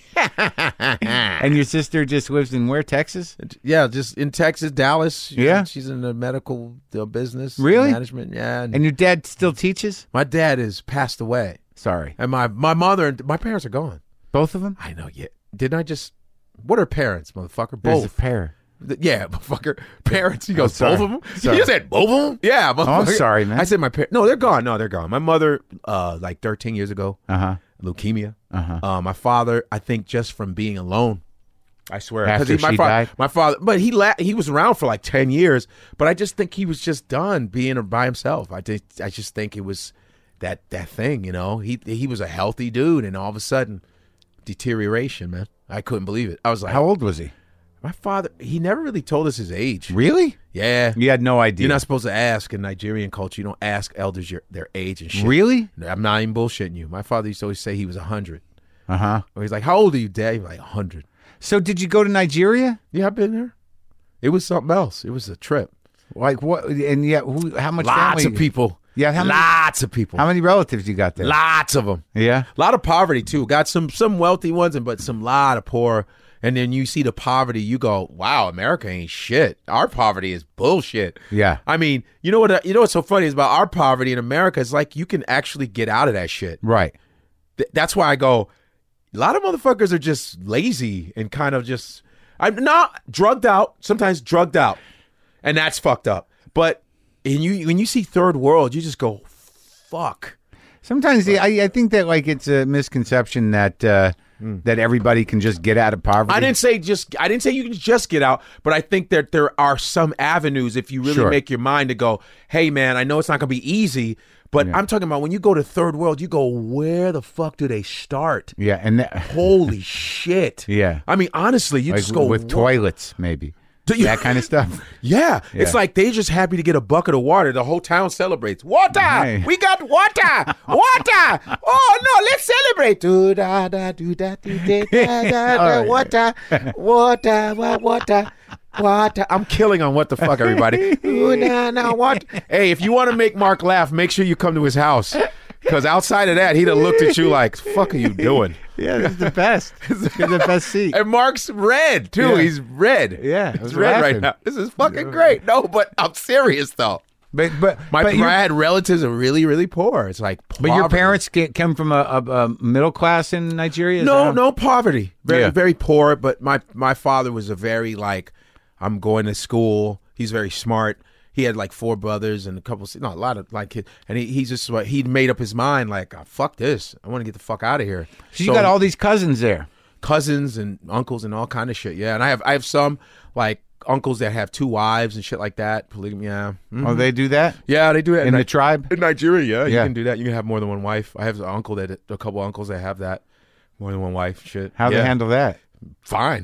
And your sister just lives in where? Texas? Yeah, just in Texas, Dallas. Yeah? she's in the medical uh, business. Really? Management. Yeah, and, And your dad still teaches? my dad has passed away, Sorry. and my my mother and my parents are gone. Both of them? I know. Yeah, didn't I just? What are parents, motherfucker? There's Both. a pair. Th- Yeah, motherfucker. Parents. He goes, sorry. both of them? Sorry. You said both of them? Yeah, Oh, I'm motherfucker. sorry, man. I said my parents. No, they're gone. No, they're gone. My mother, uh, like thirteen years ago, Uh-huh. leukemia. Uh-huh. Uh, my father, I think, just from being alone. I swear. 'Cause After he- my she fa- died? My father, but he la- he was around for like ten years. But I just think he was just done being by himself. I just, I just think it was that that thing, you know. He he was a healthy dude, and all of a sudden, deterioration, man. I couldn't believe it. I was like, How old was he? my father, he never really told us his age. Really? Yeah. You had no idea. You're not supposed to ask in Nigerian culture. You don't ask elders your, their age and shit. Really? I'm not even bullshitting you. My father used to always say he was one hundred. Uh-huh. Or he's like, how old are you, Dad? He's like, one hundred. So did you go to Nigeria? Yeah, I've been there. It was something else. It was a trip. Like what? And yeah, who? How much? Lots family? of people. Yeah, how many- Lots of people. How many relatives you got there? Lots of them. Yeah. A lot of poverty, too. Got some some wealthy ones, and but some lot of poor. And then you see the poverty, you go, wow, America ain't shit. Our poverty is bullshit. Yeah. I mean, you know what? You know what's so funny is about our poverty in America? It's like you can actually get out of that shit. Right. Th- that's why I go. A lot of motherfuckers are just lazy and kind of just. I'm not drugged out. Sometimes drugged out, and that's fucked up. But and you when you see third world, you just go, fuck. Sometimes the, I, I think that like it's a misconception that uh, that everybody can just get out of poverty. I didn't say just. I didn't say you can just get out, but I think that there are some avenues if you really Sure. make your mind to go. Hey, man, I know it's not gonna be easy, but I'm talking about when you go to third world, you go, where the fuck do they start? Yeah, and that, Holy shit. yeah, I mean, honestly, you like just go with "Wha- toilets maybe. Do you- that kind of stuff. Yeah. It's Yeah. like they just happy to get a bucket of water. The whole town celebrates. Water! Hey. We got water! Water! Oh no, let's celebrate. Do da da do da do da da da All da right. water. Water, wa- water. Water. I'm killing on what the fuck, everybody. Ooh, nah, nah, what? Hey, if you want to make Mark laugh, make sure you come to his house. Because outside of that, he'd have looked at you like, fuck are you doing? Yeah, this is the best. This is the best seat. And Mark's red, too. Yeah. He's red. Yeah, I He's was red right laughing. now. This is fucking great. No, but I'm serious, though. But but My but, I your, had relatives that are really, really poor. It's like but your poverty. parents get, come from a, a, a middle class in Nigeria. Is that No, how- no poverty. Very, Yeah. very poor. But my my father was a very like, I'm going to school. He's very smart. He had like four brothers and a couple, no, a lot of like kids. And he, he's just like, he'd made up his mind like, oh, fuck this. I want to get the fuck out of here. So you got all these cousins there. cousins and uncles and all kind of shit. Yeah, and I have I have some like uncles that have two wives and shit like that. Polygamy. Yeah, Mhm. Oh, they do that yeah, they do it in Ni- the tribe. in Nigeria. Yeah, you Yeah. can do that. You can have more than one wife. I have an uncle that a couple uncles that have that more than one wife. Shit. How yeah. they handle that? Fine.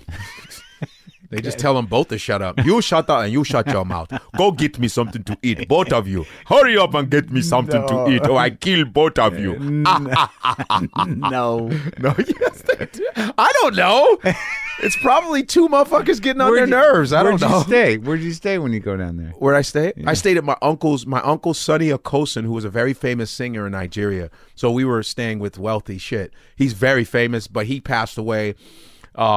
They just tell them both to shut up. You shut up and you shut your mouth. Go get me something to eat, both of you. Hurry up and get me something to eat, or I kill both of you. No. No, yes, they do. I don't know. It's probably two motherfuckers getting on Where'd their you- nerves. I don't Where'd know. you stay? Where'd you stay when you go down there? Where I stay? I stayed at my uncle's. My uncle Sonny Okosun, who was a very famous singer in Nigeria. So we were staying with wealthy shit. He's very famous, but he passed away um,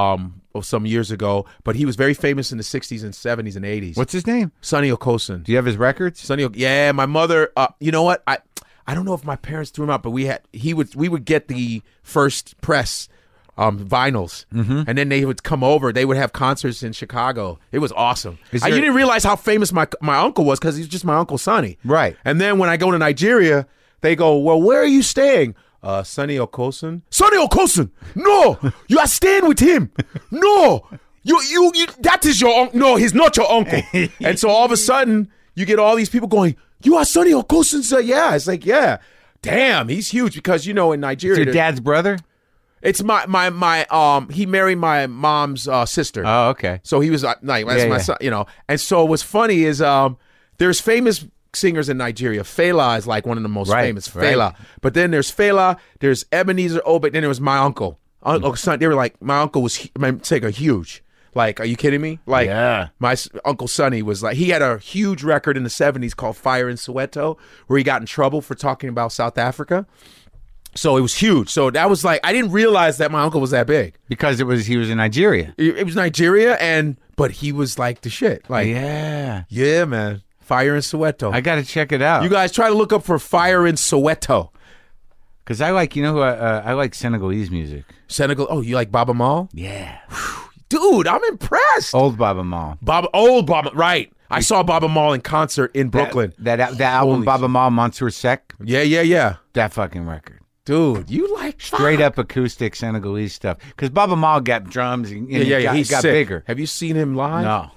some years ago, but he was very famous in the sixties and seventies and eighties. What's his name? Sonny Okosun. Do you have his records? Sonny, o- yeah, my mother. Uh, you know what? I I don't know if my parents threw him out, but we had he would we would get the first press um, vinyls, Mm-hmm. and then they would come over. They would have concerts in Chicago. It was awesome. Is I there- didn't realize how famous my my uncle was because he's just my Uncle Sonny. Right. And then when I go to Nigeria, they go, "Well, where are you staying?" Uh, Sonny Okosun. Sonny Okosun. No, you are staying with him. No, you, you, you. That is your uncle. No, he's not your uncle. And so all of a sudden, you get all these people going, "You are Sonny Okosun." So yeah, it's like, yeah, damn, he's huge because you know in Nigeria, It's your dad's brother? it's my my my um. He married my mom's uh, sister. Oh, okay. So he was uh, like, that's Yeah, my yeah. son, you know. And so what's funny is um, there's famous singers in Nigeria. Fela is like one of the most Right, famous. right. Fela. But then there's Fela, there's Ebenezer Obey, then there was my uncle. Uncle Son. They were like, my uncle was, hu- my take a huge. Like, are you kidding me? Like, Yeah. my s- Uncle Sonny was like, he had a huge record in the seventies called Fire in Soweto, where he got in trouble for talking about South Africa. So it was huge. So that was like, I didn't realize that my uncle was that big. Because it was he was in Nigeria. It, it was Nigeria, and but he was like the shit. Like, Yeah. yeah, man. Fire in Soweto. I got to check it out. you guys try to look up for Fire in Soweto. Because I like, you know who I, uh, I like Senegalese music. Senegal. Oh, you like Baba Mal? Yeah. Dude, I'm impressed. Old Baba Mal. Baba, old Baba, right. I saw Baba Mal in concert in Brooklyn. That, that, that album, Holy Baba Mal, Mansour Sek, Yeah, yeah, yeah. that fucking record. Dude, you like Straight up acoustic Senegalese stuff. Because Baba Mal got drums and, and Yeah, yeah, he yeah. got, He's got sick. bigger. Have you seen him live? No.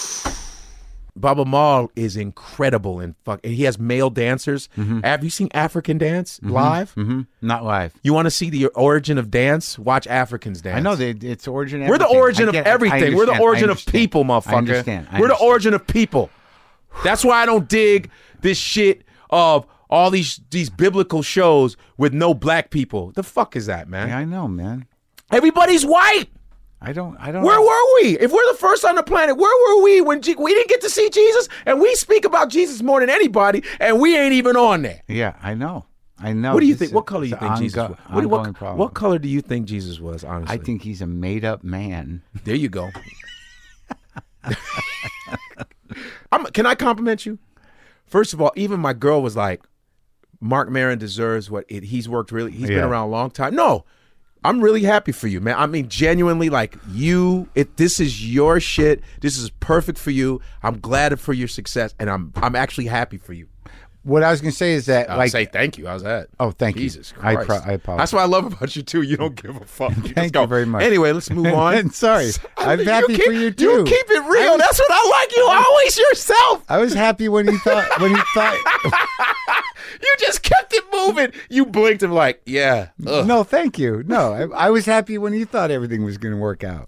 Baba Mal is incredible and fuck. And he has male dancers. Have you seen African dance live? Mm-hmm. Not live. You want to see the origin of dance? Watch Africans dance. I know they, it's origin. We're the everything. origin I of get- I everything. We're the understand. I origin of understand. people, motherfucker. I understand. I We're the understand. origin of people. That's why I don't dig this shit of all these these biblical shows with no black people. The fuck is that, man? Yeah, I know, man. Everybody's white. I don't. I don't. Where know. were we? If we're the first on the planet, where were we when G- we didn't get to see Jesus? And we speak about Jesus more than anybody, and we ain't even on there. Yeah, I know. I know. What do you This think? is- What color do it's you an think Jesus ongo- was? What, what, ongoing problem. what color do you think Jesus was, honestly? I think he's a made-up man. There you go. I'm, can I compliment you? First of all, even my girl was like, Mark Maron deserves what it, he's worked really. He's been Yeah. around a long time. No, I'm really happy for you, man. I mean, genuinely, like you, it, this is your shit. This is perfect for you. I'm glad for your success, and I'm I'm actually happy for you. What I was going to say is that, I'll like, say thank you. How's that? oh, thank Jesus you. I Christ. pro- I apologize. That's what I love about you too. You don't give a fuck. You just Thank go. you very much. Anyway, let's move on. Sorry, I'm You happy keep- for you too. You keep it real. I was- That's what I like. You always yourself. I was happy when he thought when he thought. You just kept it moving. You blinked and like, yeah. Ugh. No, thank you. No, I, I was happy when you thought everything was going to work out.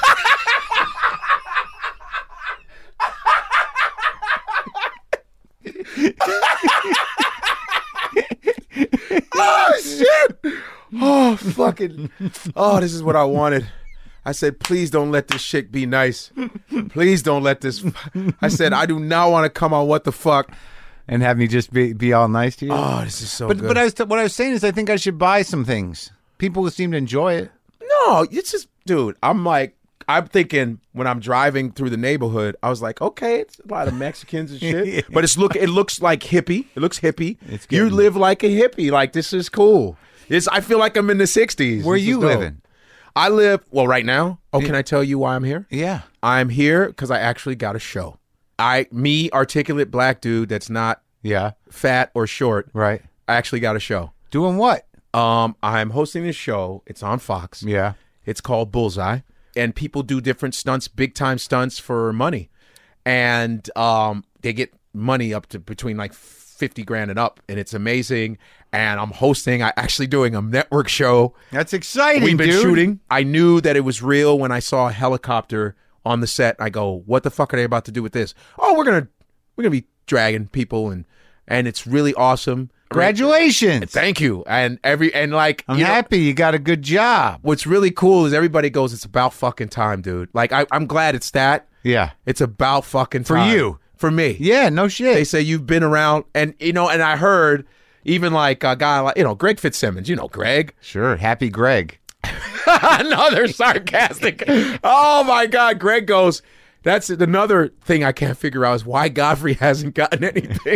Oh shit. Oh fucking. Oh, this is what I wanted. I said, please don't let this shit be nice. Please don't let this. I said, I do not want to come on what the fuck. And have me just be, be all nice to you. Oh, this is so but good. but I was what I was saying is I think I should buy some things. People seem to enjoy it. No, it's just, dude, I'm like, I'm thinking when I'm driving through the neighborhood, I was like, okay, it's a lot of Mexicans and shit, but it's look, it looks like hippie. It looks hippie. It's you getting- live like a hippie. Like this is cool. It's, I feel like I'm in the sixties. Where This is you dope. living? I live, well, right now. Oh, can I tell you why I'm here? Yeah. I'm here because I actually got a show. I, me, articulate black dude that's not Yeah. fat or short. Right. I actually got a show. Doing what? Um, I'm hosting this show. It's on Fox. Yeah. It's called Bullseye, and people do different stunts, big time stunts for money, and um, they get money up to between like fifty grand and up, and it's amazing. And I'm hosting. I actually doing a network show. That's exciting. We've been dude. shooting. I knew that it was real when I saw a helicopter on the set. I go, "What the fuck are they about to do with this?" Oh, we're gonna we're gonna be dragging people, and and it's really awesome. Congratulations. Thank you. And every and like I'm you know, happy you got a good job. what's really cool is everybody goes, it's about fucking time, dude. Like I, I'm glad it's that. Yeah. It's about fucking For time. you. For me. Yeah, no They shit. say you've been around, and you know, and I heard even like a guy like you know Greg Fitzsimmons. You know Greg. Sure. Happy Greg. Another sarcastic. Oh my God. Greg goes, that's another thing I can't figure out is why Godfrey hasn't gotten anything.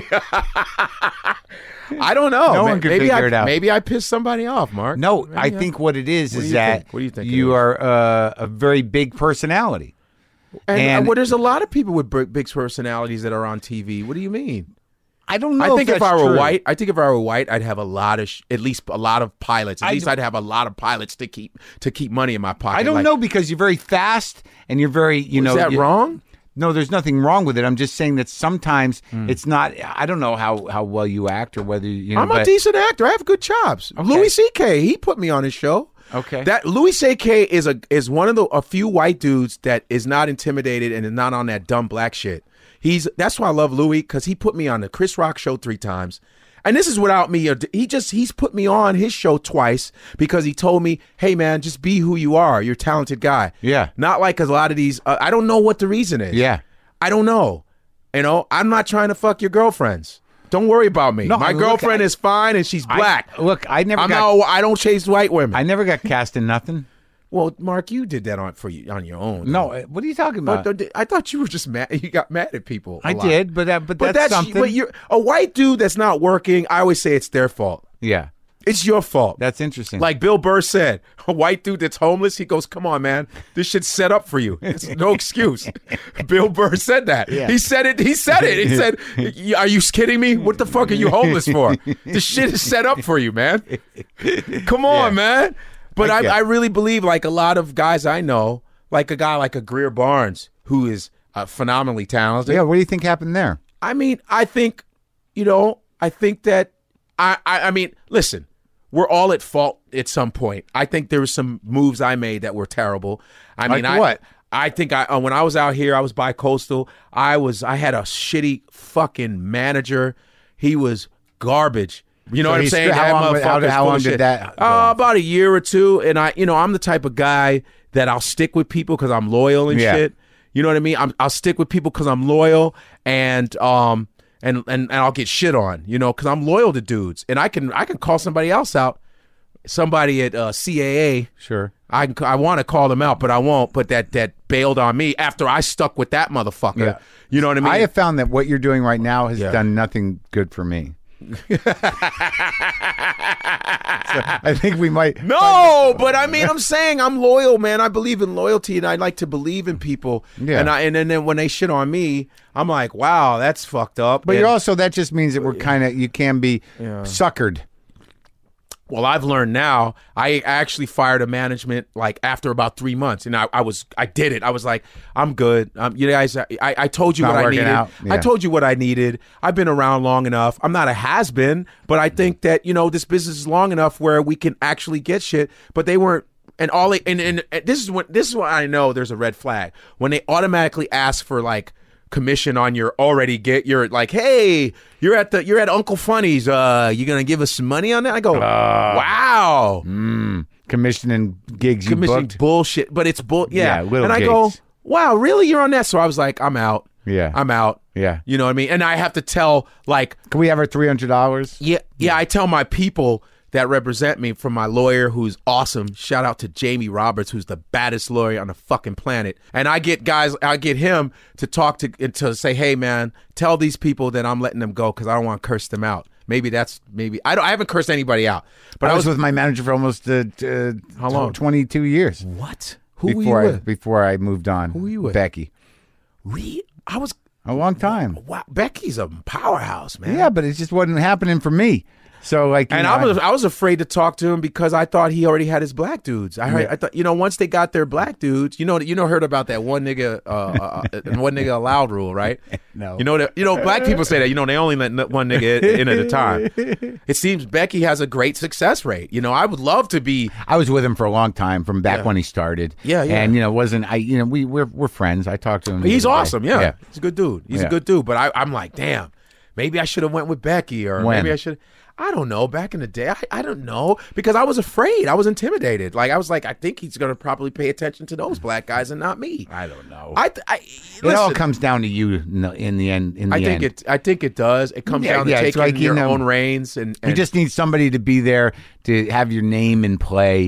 I don't know. No one can maybe figure I, it out. Maybe I pissed somebody off, Mark. No, Maybe I think what it is What do is you that think? What do you think it you is? are uh, a very big personality. And, and- uh, well, there's a lot of people with big big personalities that are on T V. What do you mean? I don't know. I think if, if, I that's were true. white, I think if I were white, I'd have a lot of, sh- at least a lot of pilots. At I least d- I'd have a lot of pilots to keep to keep money in my pocket. I don't Like, know because you're very fast and you're very, you know. Is that you- wrong? No, there's nothing wrong with it. I'm just saying that sometimes Hmm. it's not. I don't know how, how well you act or whether you know. I'm a but- decent actor. I have good chops. Louis C K, he put me on his show. Okay. That Louis C K is a is one of the a few white dudes that is not intimidated and is not on that dumb black shit. He's that's why I love Louis because he put me on the Chris Rock show three times. And this is without me. He just he's put me on his show twice because he told me, "Hey man, just be who you are. You're a talented guy." Yeah. Not like a lot of these. Uh, I don't know what the reason is. Yeah. I don't know. You know, I'm not trying to fuck your girlfriends. Don't worry about me. No, My look, girlfriend I- is fine and she's I- black. look, I never I'm got. not. I don't chase white women. I never got cast in nothing. well, Mark, you did that on for you on your own. No, uh, what are you talking about? But, I thought you were just mad. You got mad at people. a I lot. did, but uh, but, But that's, that's, something. but you're a white dude that's not working. I always say it's their fault. yeah, It's your fault. that's interesting. Like Bill Burr said, a white dude that's homeless, he goes, "Come on, man, this shit's set up for you. It's no excuse." Bill Burr said that. Yeah. He said it. He said it. He said, "Y- "Are you kidding me? What the fuck are you homeless for? This shit is set up for you, man. Come on, Yeah. man." But I I, get I it. really believe, like a lot of guys I know, like a guy like a Greer Barnes, who is uh, phenomenally talented. yeah, what do you think happened there? I mean, I think, you know, I think that I, I, I mean, listen, we're all at fault at some point. I think there were some moves I made that were terrible. I mean, Like I, what? I think I uh, when I was out here, I was bi-coastal. I was I had a shitty fucking manager. He was garbage. You know So what I'm he's- saying? how That long- how- motherfucker's how full long of did shit. that go Uh, on? about a year or two. And I, you know, I'm the type of guy that I'll stick with people because I'm loyal and Yeah. shit. You know what I mean? I'm, I'll stick with people because I'm loyal and um and, and and I'll get shit on. You know, because I'm loyal to dudes, and I can I can call somebody else out. Somebody at uh, C A A. Sure. I can, I want to call them out, but I won't. But that that bailed on me after I stuck with that motherfucker. Yeah. You know what I mean? I have found that what you're doing right now has Yeah. done nothing good for me. So I think we might. No, but I mean, I'm saying I'm loyal, man. I believe in loyalty, and I like to believe in people. Yeah. And I and, and then when they shit on me, I'm like, wow, that's fucked up. But And- you're also that just means that we're kind of you can be suckered. Well, I've learned now. I actually fired a management like after about three months, and I, I was I did it. I was like, I'm good. Um, you guys, I, I told you Not what I working needed. out. I Yeah. told you what I needed. I've been around long enough. I'm not a has been, but I think that you know this business is long enough where we can actually get shit. But they weren't. And all they, and, and and this is when this is when I know there's a red flag when they automatically ask for like commission on your already get you're like, hey, you're at the you're at Uncle Funny's, uh you gonna give us some money on that? I go, wow. Commissioning gigs you Commission booked. bullshit, but it's bull yeah. Yeah, little and I go, gigs. wow, really? You're on that? So I was like, I'm out. Yeah. I'm out. Yeah. You know what I mean? And I have to tell like Can we have our three hundred dollars? yeah, yeah, I tell my people that represent me from my lawyer who's awesome. Shout out to Jamie Roberts, who's the baddest lawyer on the fucking planet. And I get guys, I get him to talk to, to say, hey man, tell these people that I'm letting them go because I don't want to curse them out. Maybe that's, maybe, I don't, I haven't cursed anybody out. But I was with my manager for almost uh, uh, How long? twenty-two years. what? Who before were you I, with? Before I moved on. Who were you with? Becky. Re- I was, A long time. wow, Becky's a powerhouse, man. Yeah, but it just wasn't happening for me. So like, you And know, I was I was afraid to talk to him because I thought he already had his black dudes. I heard Yeah. I thought you know once they got their black dudes, you know you know heard about that one nigga uh, uh uh, one nigga allowed rule, right? No. You know that you know black people say that you know they only let n- one nigga in at a time. It seems Becky has a great success rate. You know I would love to be. I was with him for a long time from back Yeah. when he started. Yeah, yeah. And you know, wasn't I? You know, we we're we're friends. I talked to him. the He's other day. awesome. Yeah. he's a good dude. He's Yeah. a good dude. But I, I'm like, damn, maybe I should have went with Becky or When? maybe I should. I don't know. Back in the day, I, I don't know because I was afraid. I was intimidated. Like I was like, I think he's going to probably pay attention to those black guys and not me. I don't know. I, I it all listen, comes down to you in the, in the end. In the I think end. it. I think it does. It comes Yeah, down to yeah, it's taking like, you your know, own reins and, and You just need somebody to be there to have your name in play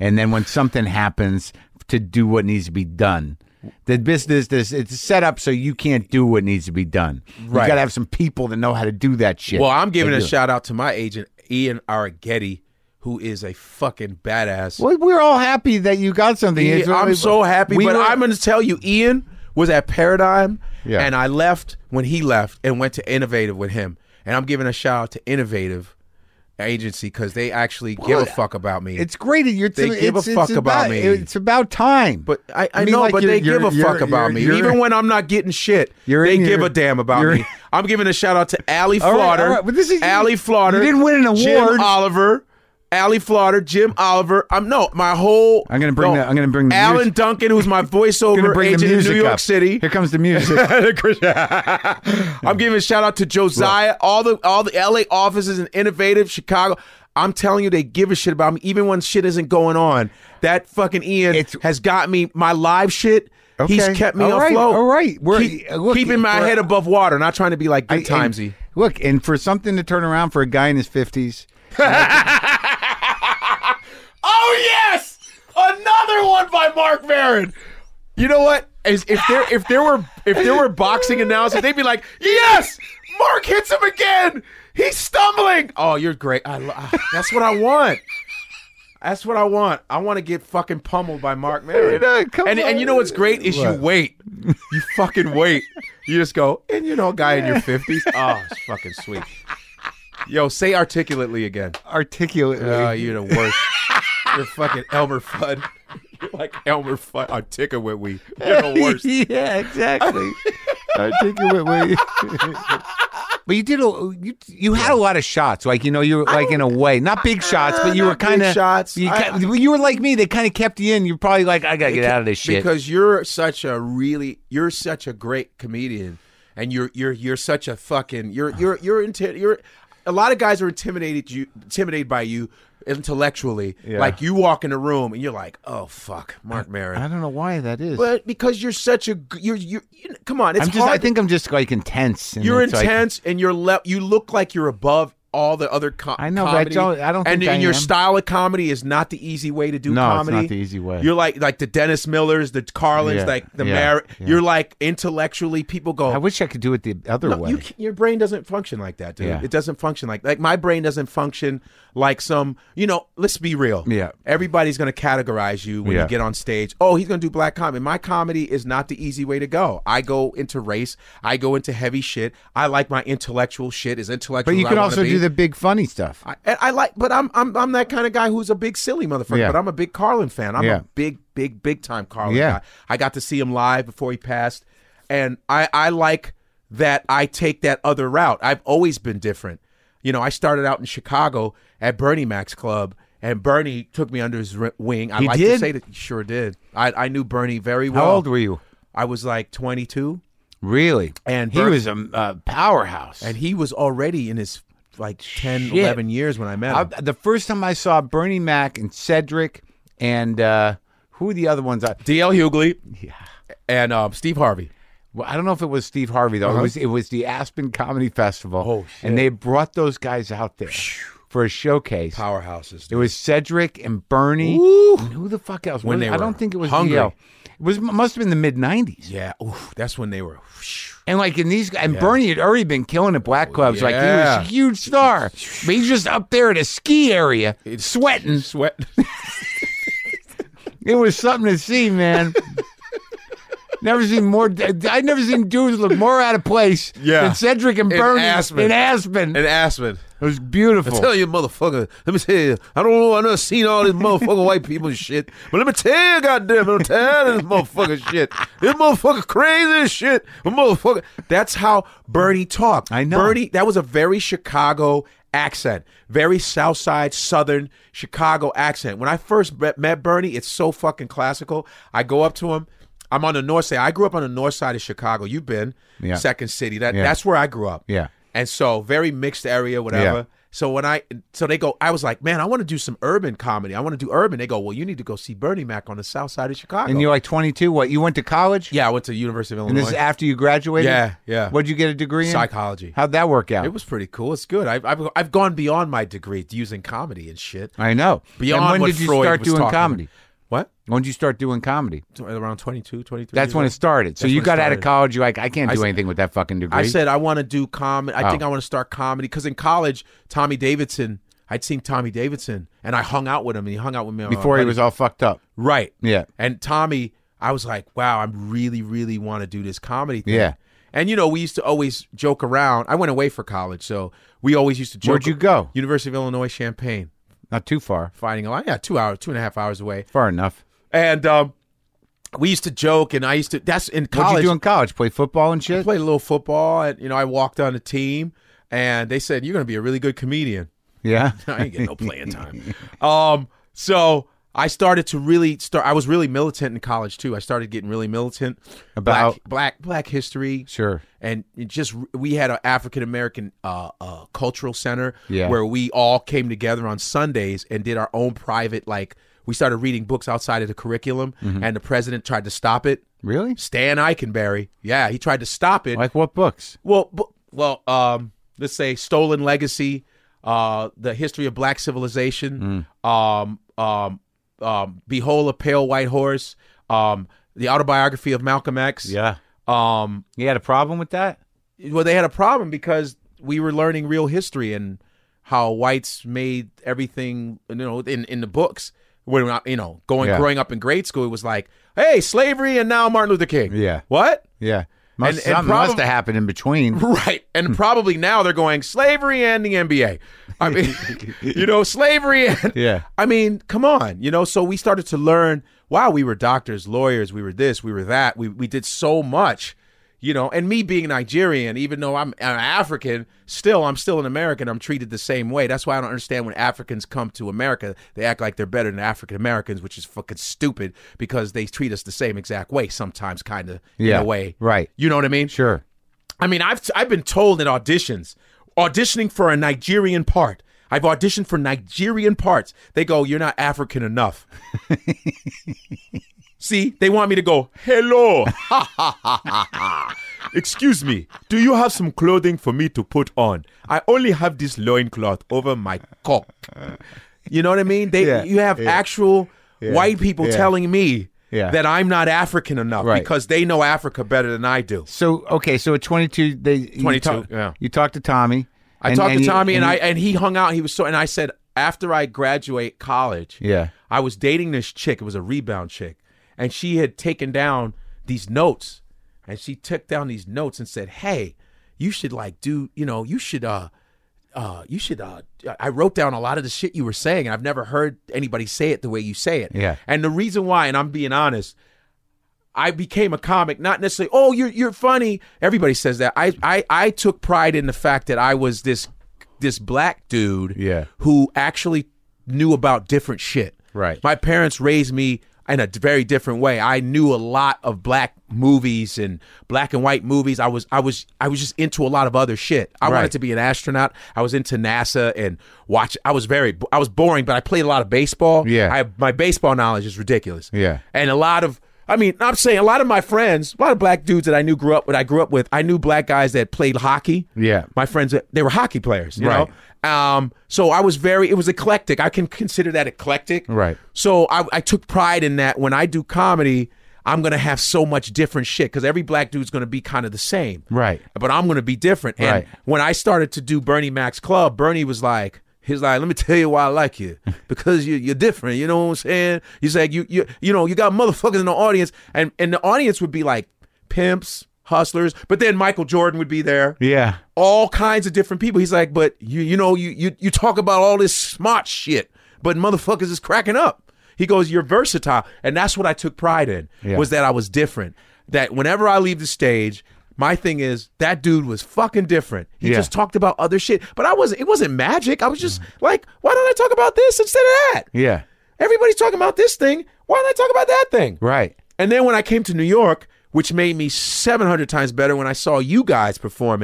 and then when something happens, to do what needs to be done. The business, this it's set up so you can't do what needs to be done. Right. You got to have some people that know how to do that shit. Well, I'm giving They a do. shout out to my agent, Ian Arrighetti, who is a fucking badass. Well, we're all happy that you got something. Ian, It's- I'm so happy, we but were- I'm going to tell you, Ian was at Paradigm, Yeah. and I left when he left and went to Innovative with him. And I'm giving a shout out to Innovative Agency because they actually give a fuck about me. It's great. You're They it's, give a it's fuck about me. It's about time. But I, I, I mean, know, like, but you're- they give a you're- fuck you're- about me. you're- Even when I'm not getting shit, You're they in give your- a damn about you're- me. I'm giving a shout out to Allie All right, Flaughter. all right, but this is- Allie Flaughter. you didn't win an Jim award. Oliver. Allie Flaughter, Jim Oliver. I'm no, my whole. I'm gonna bring no, the- I'm gonna bring the Alan music- Duncan, who's my Gonna voiceover bring the agent in music New York up. City. Here comes the music. I'm giving a shout out to Josiah, all the all the L A offices and Innovative, Chicago. I'm telling you, they give a shit about me, even when shit isn't going on. That fucking Ian It's- has got me my live shit. He's Okay. kept me All right, afloat. all right. We're- Keep- look, keeping my for- head above water, not trying to be like I- good timesy. and- Look, and for something to turn around for a guy in his fifties. Oh yes, another one by Mark Maron. You know what? As if there if there were if there were boxing announcers, they'd be like, "Yes, Mark hits him again. He's stumbling." Oh, you're great. I lo- that's what I want. That's what I want. I want to get fucking pummeled by Mark Maron. You know, come and and you know what's great is What? you wait. You fucking wait. You just go, and you know, a guy in your fifties. Oh, it's fucking sweet. Yo, say articulately again. Articulate. Oh, you're the worst. You're fucking Elmer Fudd. You're like Elmer Fudd. Articulately. You're the worst. Yeah, exactly. Articulate. But you did a you you had a lot of shots, like you know you were like in a way, not big shots, but you Not were kind big of shots. You, I- ki- you were like me; they kind of kept you in. You're probably like, I gotta get out of this shit. Because you're such a really, you're such a great comedian, and you're you're you're such a fucking you're you're you're into you're. A lot of guys are intimidated you intimidated by you intellectually. Yeah. Like you walk in the room and you're like, oh fuck, Mark Maron. I don't know why that is. But because you're such a g- you're you're you, come on, it's I'm just. hard. I think I'm just like intense. and You're it's like- intense and you're le- you look like you're above all the other com- I know, but I comedy. don't- I don't and, think I and your am. style of comedy is not the easy way to do No, it's comedy. not the easy way. You're like like the Dennis Millers, the Carlins, Yeah, like the yeah, Mar- yeah. You're like intellectually people go. I wish I could do it the other No, way. you, ca- your brain doesn't function like that, dude. Yeah. It doesn't function like like my brain doesn't function like some. You know, let's be real. Yeah. Everybody's gonna categorize you when Yeah. you get on stage. Oh, he's gonna do black comedy. My comedy is not the easy way to go. I go into race. I go into heavy shit. I like my intellectual shit. Is intellectual. but you as I can wanna also be. do the big funny stuff. I, and I like, but I'm I'm I'm that kind of guy who's a big silly motherfucker. Yeah. But I'm a big Carlin fan. I'm Yeah. a big, big, big time Carlin Yeah. guy. I got to see him live before he passed, and I I like that I take that other route. I've always been different. You know, I started out in Chicago at Bernie Mac's club, and Bernie took me under his ri- wing. I He like to did? say that he sure did. I I knew Bernie very well. How old were you? I was like twenty-two, Really? and he Bert- was a uh, powerhouse. and he was already in his like ten, Shit. eleven years when I met him. I, the first time I saw Bernie Mac and Cedric and uh, who were the other ones? I, D L Hughley and um, Steve Harvey. well, I don't know if it was Steve Harvey though. Uh-huh. It was it was the Aspen Comedy Festival. Oh, shit. And they brought those guys out there for a showcase. Powerhouses. It was Cedric and Bernie. Ooh. And who the fuck else? When Was- they I were don't think it was hungry. D L. It was must have been the mid nineties. Yeah, oof, that's when they were. And like in these, and Bernie had already been killing at black clubs. Like he yeah. was a huge star, but he's just up there at a ski area, sweating. Sweat. It was something to see, man. Never seen more. I'd never seen dudes look more out of place Yeah. than Cedric and In Bernie Aspen. in Aspen. And Aspen. It was beautiful. Tell you, motherfucker. Let me tell you. I don't know. I never seen all these motherfucking white people and shit. But let me tell you, goddamn, I'm tired of this motherfucking shit. This motherfucker crazy as shit. But motherfucker. That's how Bernie talked. I know. Bernie. That was a very Chicago accent, very South Side Southern Chicago accent. When I first met, met Bernie, it's so fucking classical. I go up to him. I'm on the north side. I grew up on the north side of Chicago. You've been Yeah. Second City. That Yeah. that's where I grew up. Yeah. And so very mixed area, whatever. Yeah. So when I, so they go, I was like, man, I want to do some urban comedy. I want to do urban. They go, well, you need to go see Bernie Mac on the south side of Chicago. And you're like twenty-two. What? You went to college? Yeah, I went to the University of Illinois. And this is after you graduated? Yeah, yeah. What'd you get a degree in? Psychology. How'd that work out? It was pretty cool. It's good. I've, I've, I've gone beyond my degree using comedy and shit. I know. Beyond and when what did you Freud start was doing talking comedy? about. What? When did you start doing comedy? Around twenty-two, twenty-three. That's years when old. it started. So That's you when it got out of started. college. You're like, I can't I do s- anything with that fucking degree. I said I want to do comedy. I Oh. think I want to start comedy because in college, Tommy Davidson, I'd seen Tommy Davidson and I hung out with him and he hung out with me. on- before he was all fucked up. right. Yeah. And Tommy, I was like, wow, I really, really want to do this comedy thing. Yeah. And you know, we used to always joke around. I went away for college, so we always used to joke. Where'd you go? University of Illinois, Champaign. Not too far. Fighting a lot. Yeah, two hours, two and a half hours away. Far enough. And um, we used to joke, and I used to. That's in college. What'd you do in college? Play football and I shit? played a little football, and you know, I walked on the team, and they said you're going to be a really good comedian. Yeah. I ain't getting no playing time. Um, so I started to really start. I was really militant in college too. I started getting really militant About? black, black, black history. Sure. And it just we had an African American uh, uh, cultural center Yeah. where we all came together on Sundays and did our own private like. We started reading books outside of the curriculum, Mm-hmm. and the president tried to stop it. Really? Stan Eikenberry, yeah, he tried to stop it. Like what books? Well, bu- well, um, let's say Stolen Legacy, uh, the history of Black civilization, Mm. um, um, um, Behold a Pale White Horse, um, the autobiography of Malcolm X. Yeah. Um, You had a problem with that? well, they had a problem because we were learning real history and how whites made everything, you know, in, in the books. When I- you know, going Yeah. growing up in grade school, it was like, hey, slavery, and now Martin Luther King. Yeah. What? Yeah. Must, And- and something probab- must have happened in between. Right. And probably now they're going slavery and the N B A. I mean, you know, slavery and Yeah. I mean, come on, you know, so we started to learn, wow, we were doctors, lawyers, we were this, we were that. We we did so much, you know, and me being Nigerian, even though I'm, I'm African, still I'm still an American, I'm treated the same way. That's why I don't understand when Africans come to America, they act like they're better than African Americans, which is fucking stupid because they treat us the same exact way sometimes, kind of, Yeah. in a way. Right. You know what I mean? Sure. I mean, I've I've been told in auditions, auditioning for a Nigerian part. I've auditioned for Nigerian parts. They go, "You're not African enough." See, they want me to go, "Hello, excuse me, do you have some clothing for me to put on? I only have this loincloth over my cock." You know what I mean? They, Yeah, you have yeah. actual white people yeah. telling me Yeah. that I'm not African enough Right. because they know Africa better than I do. So, okay, so at twenty-two, they you twenty-two, talk- yeah. You talked to Tommy. I and- talked and to you- Tommy, and, I you- and he hung out. He was so, and I said after I graduate college, Yeah. I was dating this chick. It was a rebound chick, and she had taken down these notes, and she took down these notes and said, "Hey, you should like do, you know, you should, uh, uh, you should, uh." I wrote down a lot of the shit you were saying, and I've never heard anybody say it the way you say it. Yeah. And the reason why, and I'm being honest, I became a comic, not necessarily, oh, you're you're funny. Everybody says that. I I I took pride in the fact that I was this this black dude Yeah. who actually knew about different shit. Right. My parents raised me in a very different way. I knew a lot of black movies and black and white movies. I was I was I was just into a lot of other shit. I Right. wanted to be an astronaut. I was into NASA and watch I was very I was boring, but I played a lot of baseball. Yeah. I my baseball knowledge is ridiculous. Yeah. And a lot of I mean, I'm saying a lot of my friends, a lot of black dudes that I knew grew up with, I grew up with, I knew black guys that played hockey. Yeah. My friends, they were hockey players, you Right. know? Um, so I was very, it was eclectic. I can consider that eclectic. Right. So I, I took pride in that. When I do comedy, I'm going to have so much different shit because every black dude's going to be kind of the same. Right. But I'm going to be different. And Right. when I started to do Bernie Mac's Club, Bernie was like, he's like, let me tell you why I like you. Because you, you're different. You know what I'm saying? He's like, you, you, you know, you got motherfuckers in the audience. And, and the audience would be like pimps, hustlers. But then Michael Jordan would be there. Yeah. All kinds of different people. He's like, but you, you know, you, you, you talk about all this smart shit, but motherfuckers is cracking up. He goes, you're versatile. And that's what I took pride in, Yeah. was that I was different. That whenever I leave the stage, my thing is that dude was fucking different. He Yeah. just talked about other shit. But I wasn't, it wasn't magic. I was just like, why don't I talk about this instead of that? Yeah. Everybody's talking about this thing. Why don't I talk about that thing? Right. And then when I came to New York, which made me seven hundred times better when I saw you guys performing,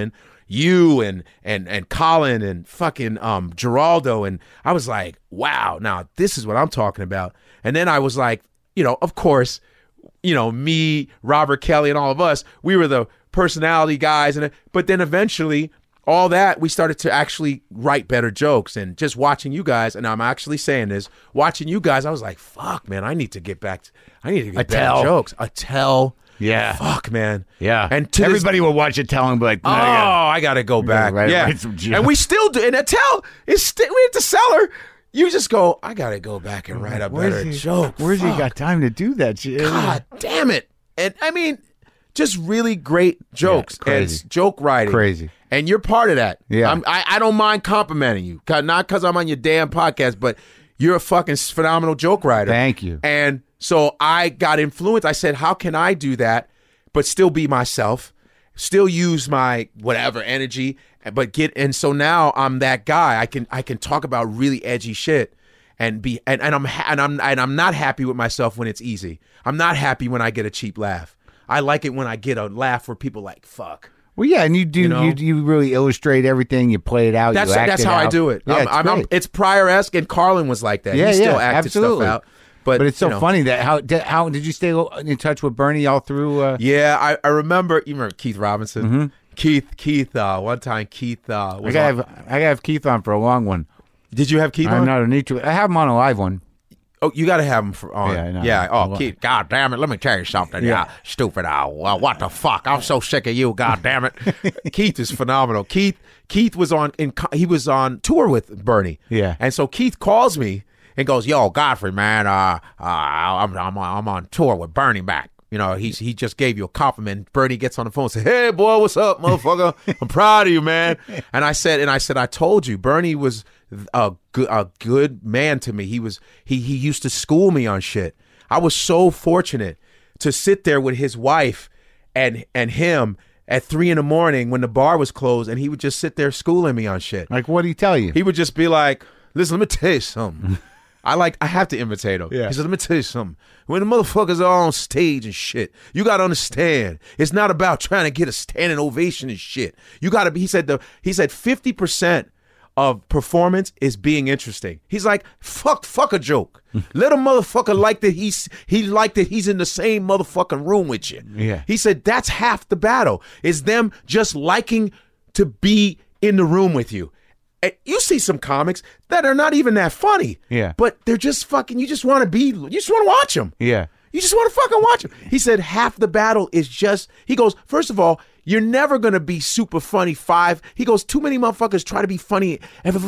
you and and and Colin and fucking um Geraldo, and I was like, wow, now this is what I'm talking about. And then I was like, you know, of course, you know, me, Robert Kelly, and all of us, we were the personality guys, and but then eventually all that, we started to actually write better jokes. And just watching you guys, and I'm actually saying this, watching you guys, I was like, fuck, man, I need to get back to, I need to get better Attell. jokes. Attell. Yeah. Fuck, man. Yeah. And to everybody this, will watch it, tell him, like, oh, no, I gotta- I got to go back. write- yeah. write some jokes. And we still do. And Attell is still, we at the cellar. You just go, I got to go back and write a Where's better he, joke. Where's Fuck. he got time to do that shit? God damn it. And I mean, just really great jokes. Yeah, crazy. And it's joke writing. Crazy. And you're part of that. Yeah. I'm, I, I don't mind complimenting you. 'Cause- Not because I'm on your damn podcast, but you're a fucking phenomenal joke writer. Thank you. And so I got influenced. I said, how can I do that, but still be myself, still use my whatever energy, but get, and so now I'm that guy. I can I can talk about really edgy shit and be and, and I'm ha- and I'm and I'm not happy with myself when it's easy. I'm not happy when I get a cheap laugh. I like it when I get a laugh where people like, fuck. Well, yeah, and you do you, know? you, you really illustrate everything. You play it out. That's you act that's it how I out. do it. Yeah, I'm, it's, I'm, I'm, great. it's Pryor-esque, and Carlin was like that. Yeah, he still yeah, acted absolutely. stuff out. But, But it's so you know. funny that how did, how did you stay in touch with Bernie all through? Uh, Yeah, I, I remember. You remember Keith Robinson? Keith, Keith. Uh, one time, Keith uh, I was. gotta on- have I gotta have Keith on for a long one. Did you have Keith I on? don't need to. I have him on a live one. Oh, you got to have him for on. Yeah, I know. Yeah. I Oh, love Keith. God damn it! Let me tell you something. Yeah. Yeah. Stupid. Uh, well, what the fuck? I'm so sick of you. God damn it. Keith is phenomenal. Keith. Keith was on. In co- he was on tour with Bernie. Yeah. And so Keith calls me and goes, "Yo, Godfrey, man. Uh, uh I'm I'm I'm on tour with Bernie Mac. You know, he's he just gave you a compliment." Bernie gets on the phone and says, "Hey, boy, what's up, motherfucker? I'm proud of you, man." And I said, and I said, I told you, Bernie was a good a good man to me. He was he he used to school me on shit. I was so fortunate to sit there with his wife and and him at three in the morning when the bar was closed, and he would just sit there schooling me on shit. Like, what did he tell you? He would just be like, "Listen, let me tell you something." I like, I have to imitate him. Yeah. He said, "Let me tell you something. When the motherfuckers are on stage and shit, you got to understand, it's not about trying to get a standing ovation and shit. You got to be," he said, the, he said fifty percent of performance is being interesting. He's like, fuck, fuck a joke. Let a motherfucker like that he's, he like that he's in the same motherfucking room with you. Yeah. He said, that's half the battle, is them just liking to be in the room with you. And you see some comics that are not even that funny. Yeah. But they're just fucking, you just want to be, you just want to watch them. Yeah. You just want to fucking watch them. He said half the battle is just, he goes, first of all, you're never going to be super funny five. He goes, too many motherfuckers try to be funny.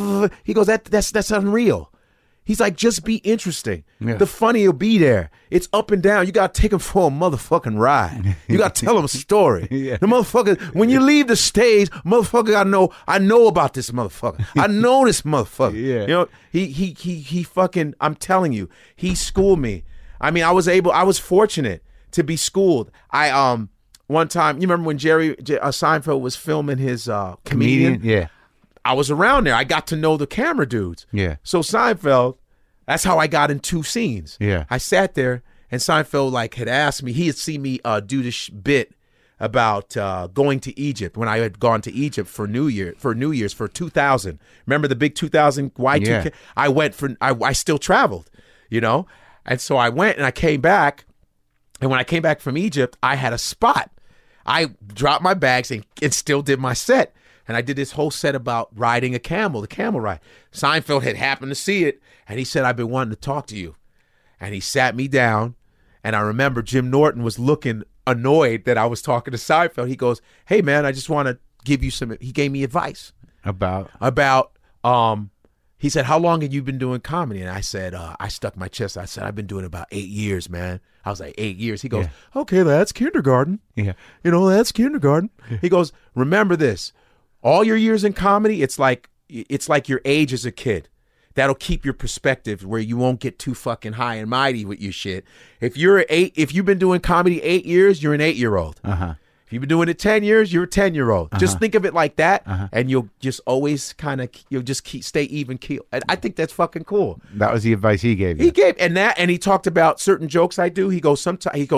He goes, that that's that's unreal. He's like, just be interesting. Yeah. The funny will be there. It's up and down. You got to take them for a motherfucking ride. You got to tell them a story. Yeah. The motherfucker, when you leave the stage, motherfucker, I know, I know about this motherfucker. I know this motherfucker. Yeah. You know, he, he, he, he fucking, I'm telling you, he schooled me. I mean, I was able, I was fortunate to be schooled. I, um, one time, you remember when Jerry uh, Seinfeld was filming his uh, comedian? Yeah. I was around there. I got to know the camera dudes. Yeah. So Seinfeld, that's how I got in two scenes. Yeah. I sat there and Seinfeld like had asked me, he had seen me uh, do this sh- bit about uh, going to Egypt when I had gone to Egypt for New Year, for New Year's for two thousand. Remember the big two thousand Y two K? Yeah. I went for, I, I still traveled, you know? And so I went and I came back. And when I came back from Egypt, I had a spot. I dropped my bags and, and still did my set. And I did this whole set about riding a camel, the camel ride. Seinfeld had happened to see it, and he said, "I've been wanting to talk to you." And he sat me down, and I remember Jim Norton was looking annoyed that I was talking to Seinfeld. He goes, "Hey, man, I just want to give you some," he gave me advice About. about, um, he said, "How long have you been doing comedy?" And I said, uh, I stuck my chest. I said, "I've been doing it about eight years, man." I was like, eight years. He goes, Yeah. "Okay, that's kindergarten." Yeah. You know, that's kindergarten. He goes, "Remember this. All your years in comedy, it's like it's like your age as a kid. That'll keep your perspective where you won't get too fucking high and mighty with your shit. If you're eight, if you've been doing comedy eight years, you're an eight-year-old. Uh-huh. If you've been doing it ten years, you're a ten-year-old. Just think of it like that, Uh-huh. and you'll just always kind of you'll just keep stay even keel. And I think that's fucking cool. That was the advice he gave you. He gave and that and he talked about certain jokes I do. He goes sometimes he goes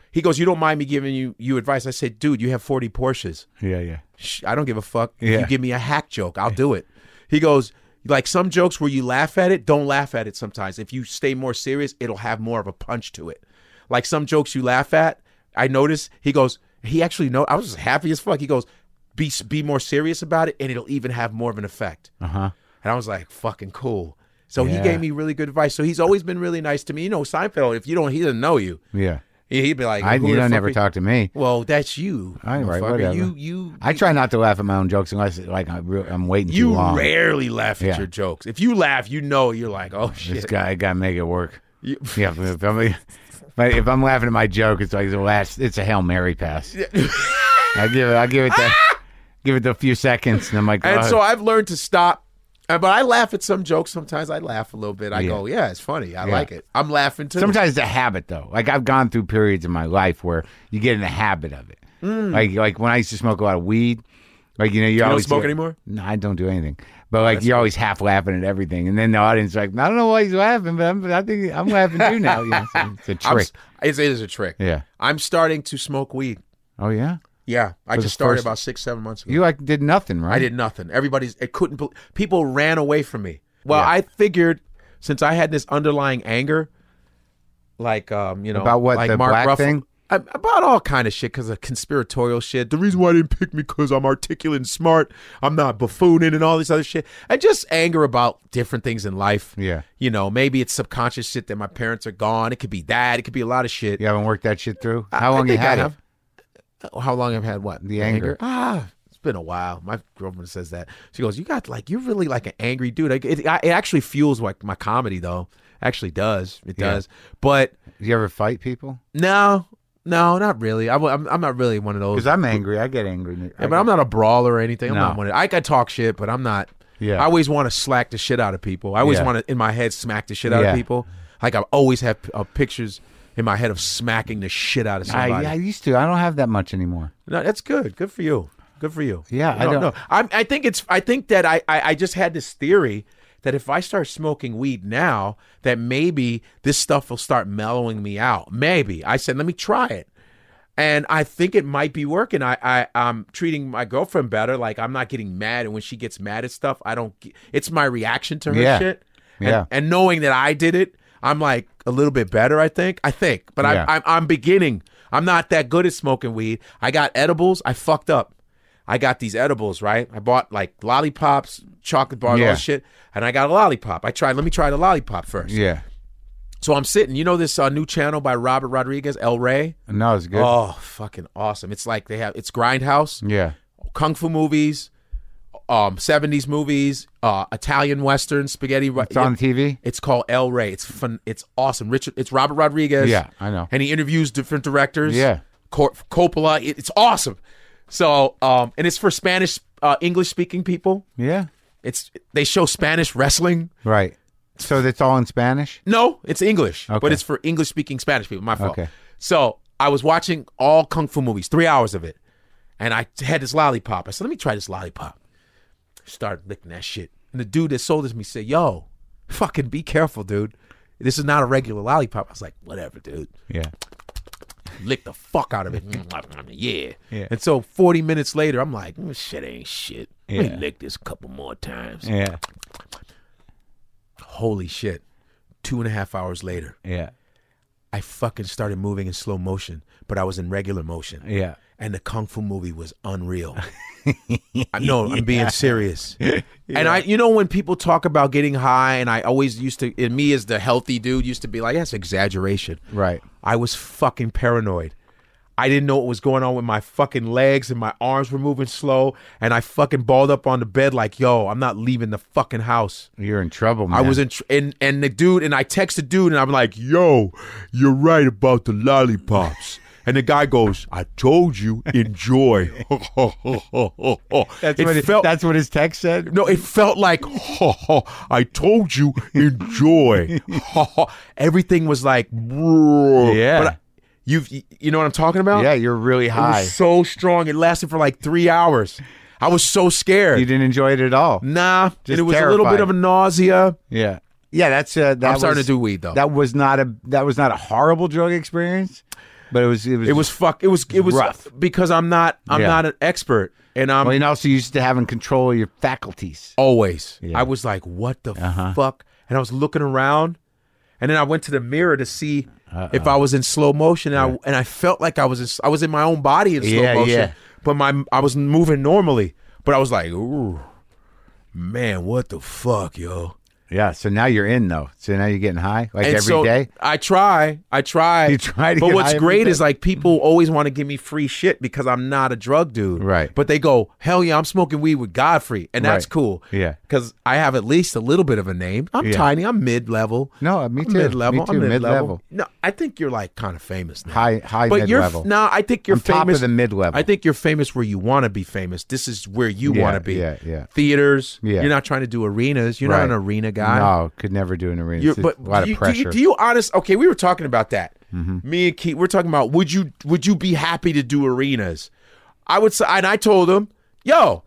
He goes, you don't mind me giving you you advice? I said, dude, you have forty Porsches. Yeah, yeah. Shh, I don't give a fuck. Yeah. If you give me a hack joke, I'll do it. He goes, like some jokes where you laugh at it, don't laugh at it sometimes. If you stay more serious, it'll have more of a punch to it. Like some jokes you laugh at, I notice, he goes, he actually know, I was just happy as fuck. He goes, be be more serious about it, and it'll even have more of an effect. Uh-huh. And I was like, fucking cool. So Yeah. he gave me really good advice. So he's always been really nice to me. You know, Seinfeld, if you don't, he doesn't know you. Yeah. He- He'd be like, I, who you the don't fuck never are- talk to me. Well, that's you. All right, motherfucker. whatever. You, you, I try not to laugh at my own jokes unless like I'm, real, I'm waiting too you long. rarely laugh at Yeah. your jokes. If you laugh, you know you're like, oh This shit. guy, I gotta make it work. You- Yeah, if I'm, if if I'm laughing at my joke, it's like the last. It's a Hail Mary pass. I give it. I give it the give it the few seconds, and I'm like, And oh, so I've learned to stop. Uh, But I laugh at some jokes. Sometimes I laugh a little bit. I Yeah. go, yeah, it's funny. I Yeah. like it. I'm laughing too. sometimes it's a habit though. Like I've gone through periods in my life where you get in the habit of it. Mm. Like like when I used to smoke a lot of weed. Like you know, you, you don't always smoke anymore? No, I don't do anything. But like you're always half laughing at everything, and then the audience is like, I don't know why he's laughing, but I'm, I think I'm laughing too now. You know, so it's a I'm trick. s- It's, it is a trick. Yeah. I'm starting to smoke weed. Oh yeah. Yeah. I For just the started first- about six, seven months ago. You like did nothing, right? I did nothing. Everybody's, it couldn't, bel- people ran away from me. Well, Yeah. I figured since I had this underlying anger, like, um, you know, About what, like the Mark black Ruffalo, thing? I- about all kind of shit because of conspiratorial shit. The reason why they didn't pick me because I'm articulate and smart. I'm not buffooning and all this other shit. And just anger about different things in life. Yeah. You know, maybe it's subconscious shit that my parents are gone. It could be that. It could be a lot of shit. You haven't worked that shit through. I- How I long you think I had it? have. How long I've had what? The anger. Ah, it's been a while. My girlfriend says that. She goes, "You got like you're really like an angry dude." Like, It, it actually fuels like my comedy though. Actually does. It Yeah. does. But Do you ever fight people? no, no, not really. I, am I'm not really one of those. Because I'm angry. I get angry. Yeah, but I'm not a brawler or anything. I'm No. not one of, I can talk shit, but I'm not. Yeah. I always want to slack the shit out of people. I always Yeah. want to, in my head, smack the shit out Yeah. of people. Like I always have uh, pictures in my head of smacking the shit out of somebody. I, I used to. I don't have that much anymore. No, that's good. Good for you. Good for you. Yeah, I no, don't- no. I'm, I think it's. I think that I, I. I just had this theory that if I start smoking weed now, that maybe this stuff will start mellowing me out. Maybe I said, let me try it, and I think it might be working. I, I, I'm treating my girlfriend better. Like I'm not getting mad, and when she gets mad at stuff, I don't. Get, it's my reaction to her Yeah. shit. And, Yeah. and knowing that I did it, I'm like a little bit better. I think. I think, but Yeah. I, I'm. I'm beginning. I'm not that good at smoking weed. I got edibles. I fucked up. I got these edibles, right? I bought like lollipops, chocolate bars, all Yeah. this shit, and I got a lollipop. I tried, let me try the lollipop first. Yeah. So I'm sitting, you know this uh, new channel by Robert Rodriguez, El Rey? No, it's good. Oh, fucking awesome. It's like they have, it's Grindhouse, Yeah. Kung Fu movies, um, seventies movies, uh, Italian Western, spaghetti. It's on T V? It's called El Rey. It's fun. It's awesome. Richard, it's Robert Rodriguez. Yeah, I know. And he interviews different directors. Yeah. Cor- Coppola. It, it's awesome. So, um, and it's for Spanish, uh, English speaking people. Yeah. It's they show Spanish wrestling. Right. So that's all in Spanish? No, it's English, Okay. but it's for English speaking Spanish people. My fault. Okay. So I was watching all kung fu movies, three hours of it, and I had this lollipop. I said, "Let me try this lollipop." Started licking that shit, and the dude that sold it to me said, "Yo, fucking be careful, dude. This is not a regular lollipop." I was like, "Whatever, dude." Yeah. Lick the fuck out of it. yeah. Yeah. And so forty minutes later, I'm like, mm, shit ain't shit. Let me Yeah. lick this a couple more times. Yeah. Holy shit. Two and a half hours later, Yeah. I fucking started moving in slow motion, but I was in regular motion. Yeah. And the Kung Fu movie was unreal. I know, I'm being serious. And I, you know, when people talk about getting high, and I always used to, and me as the healthy dude used to be like, that's exaggeration. Right. I was fucking paranoid. I didn't know what was going on with my fucking legs, and my arms were moving slow, and I fucking balled up on the bed like, yo, I'm not leaving the fucking house. You're in trouble, man. I was in, tr- and and the dude, and I texted dude, and I'm like, yo, you're right about the lollipops. And the guy goes, I told you, enjoy. That's it what it, felt, that's what his text said? no, it felt like, I told you, enjoy. Everything was like, Yeah. But I, you've, you know what I'm talking about? Yeah, you're really It high. was so strong. It lasted for like three hours. I was so scared. You didn't enjoy it at all. Nah, Just and it was a little bit terrified. of a nausea. Yeah. Yeah, that's uh, that I'm starting was- to do weed though. That was not a that was not a horrible drug experience. but it was it was It was fuck. It was it was rough. because I'm not I'm Yeah. not an expert, and I'm Well, and also used to having control of your faculties. always. Yeah. I was like, what the Uh-huh. fuck? And I was looking around, and then I went to the mirror to see if I was in slow motion, and I and I felt like I was in, I was in my own body in slow Yeah, motion, yeah. but my I was moving normally, but I was like, ooh, man, what the fuck, yo. Yeah, so now you're in though. So now you're getting high like And every day. so I try, I try. You try to But get what's high every great day? is like people always want to give me free shit because I'm not a drug dude. Right. But they go, hell yeah, I'm smoking weed with Godfrey, and that's Right. cool. Yeah. Because I have at least a little bit of a name. I'm Yeah. tiny. I'm mid level. No, me too. Mid level. Me too, I'm mid mid-level. level. No, I think you're like kind of famous now. High high But mid you're level. no, I think you're I'm top famous of the mid-level. I think you're famous where you want to be famous. This is where you Yeah, want to be. yeah, yeah. Theaters. Yeah. You're not trying to do arenas. You're not an arena guy. No, could never do an arena. You're, It's but a lot do you, of pressure. Do you, do you honest? Okay, we were talking about that. Mm-hmm. Me and Keith, we're talking about would you would you be happy to do arenas? I would say, and I told him, yo,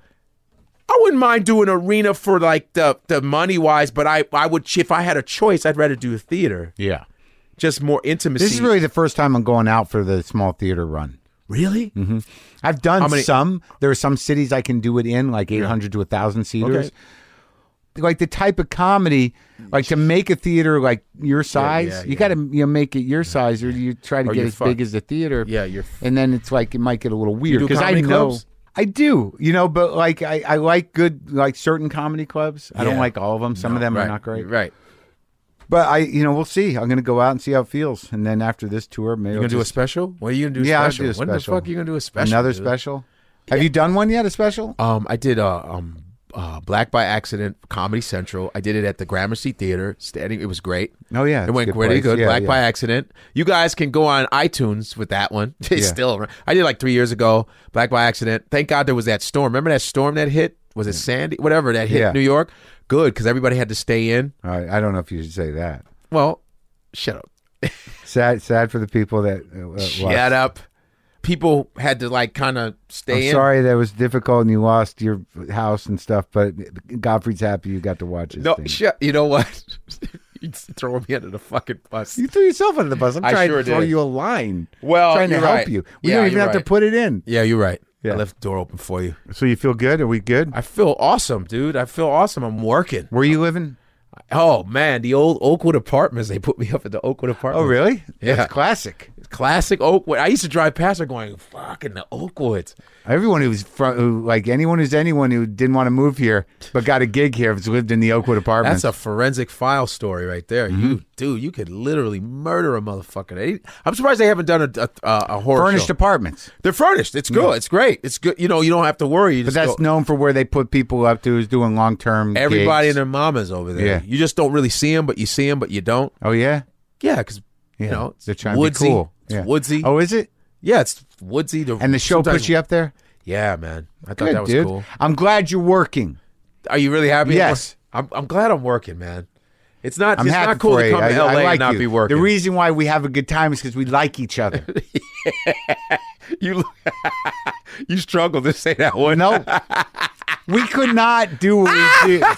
I wouldn't mind doing arena for like the the money wise, but I I would if I had a choice, I'd rather do a theater, yeah. just more intimacy. This is really the first time I'm going out for the small theater run. really. Mm-hmm. I've done How many- some. There are some cities I can do it in, like eight hundred to one thousand seaters. Okay. Like the type of comedy, like to make a theater like your size, yeah, you yeah. got to you know, make it your size, or you try to Or get you're as fucked. big as the theater. Yeah, you're. And then it's like it might get a little weird do because I comedy know clubs? I do, you know, but like I, I like good like certain comedy clubs. I don't Yeah. like all of them. Some of them right, are not great. Right. But I, you know, we'll see. I'm gonna go out and see how it feels, and then after this tour, maybe You I'll gonna do a just- special? What are you gonna do? A Yeah, I'll special? do a When the special. fuck are you gonna do a special? another dude? special. Have you done one yet? A special? Um, I did uh, um, uh, Black by Accident, Comedy Central. I did it at the Gramercy Theater. Standing, it was great. Oh yeah, It it's a went good really place. good. Yeah, Black yeah. by Accident. You guys can go on iTunes with that one. It's Yeah. still. I did like three years ago. Black by Accident. Thank God there was that storm. Remember that storm that hit? Was it Sandy? Whatever that hit Yeah. New York. Good because everybody had to stay in. All right, I don't know if you should say that. Well, shut up. Sad, sad for the people that. Uh, lost. Shut up. People had to like kind of stay I'm in. sorry that was difficult and you lost your house and stuff, but Godfrey's happy you got to watch his No, thing. shut. You know what? You're throwing me under the fucking bus. You threw yourself under the bus. I'm I trying sure to throw did. you a line. Well, trying to you're help right. you. We Yeah, don't even you're have to right. put it in. Yeah, you're right. Yeah. I left the door open for you. So you feel good? Are we good? I feel awesome, dude. I feel awesome. I'm working. Where you living? Oh man, the old Oakwood Apartments. They put me up at the Oakwood Apartments. Oh, really? Yeah. That's classic. Classic Oakwood. I used to drive past there going, "Fucking the Oakwoods." Everyone who's from, who, like anyone who's anyone who didn't want to move here but got a gig here has lived in the Oakwood apartments. That's a forensic file story right there. Mm-hmm. You, dude, you could literally murder a motherfucker. They- I'm surprised they haven't done a a, a horror furnished show. apartments. They're furnished. It's good. It's great. It's good. You know, you don't have to worry. You But just that's go- known for where they put people up to who's doing long term. everybody gigs. and their mamas over there. Yeah. You just don't really see them, but you see them, but you don't. Oh yeah, Yeah, because yeah. you know it's They're trying woodsy. to be cool. It's Yeah. woodsy. Oh, is it? Yeah, it's woodsy. To, And the show sometimes- puts you up there. Yeah, man. I thought Good, that was dude. cool. I'm glad you're working. Are you really happy? Yes. I'm. I'm glad I'm working, man. It's not. I'm it's happy not cool for to you. come I, to L A I like and not you. be working. The reason why we have a good time is because we like each other. you you struggle to say that one. No, we could not do what we do.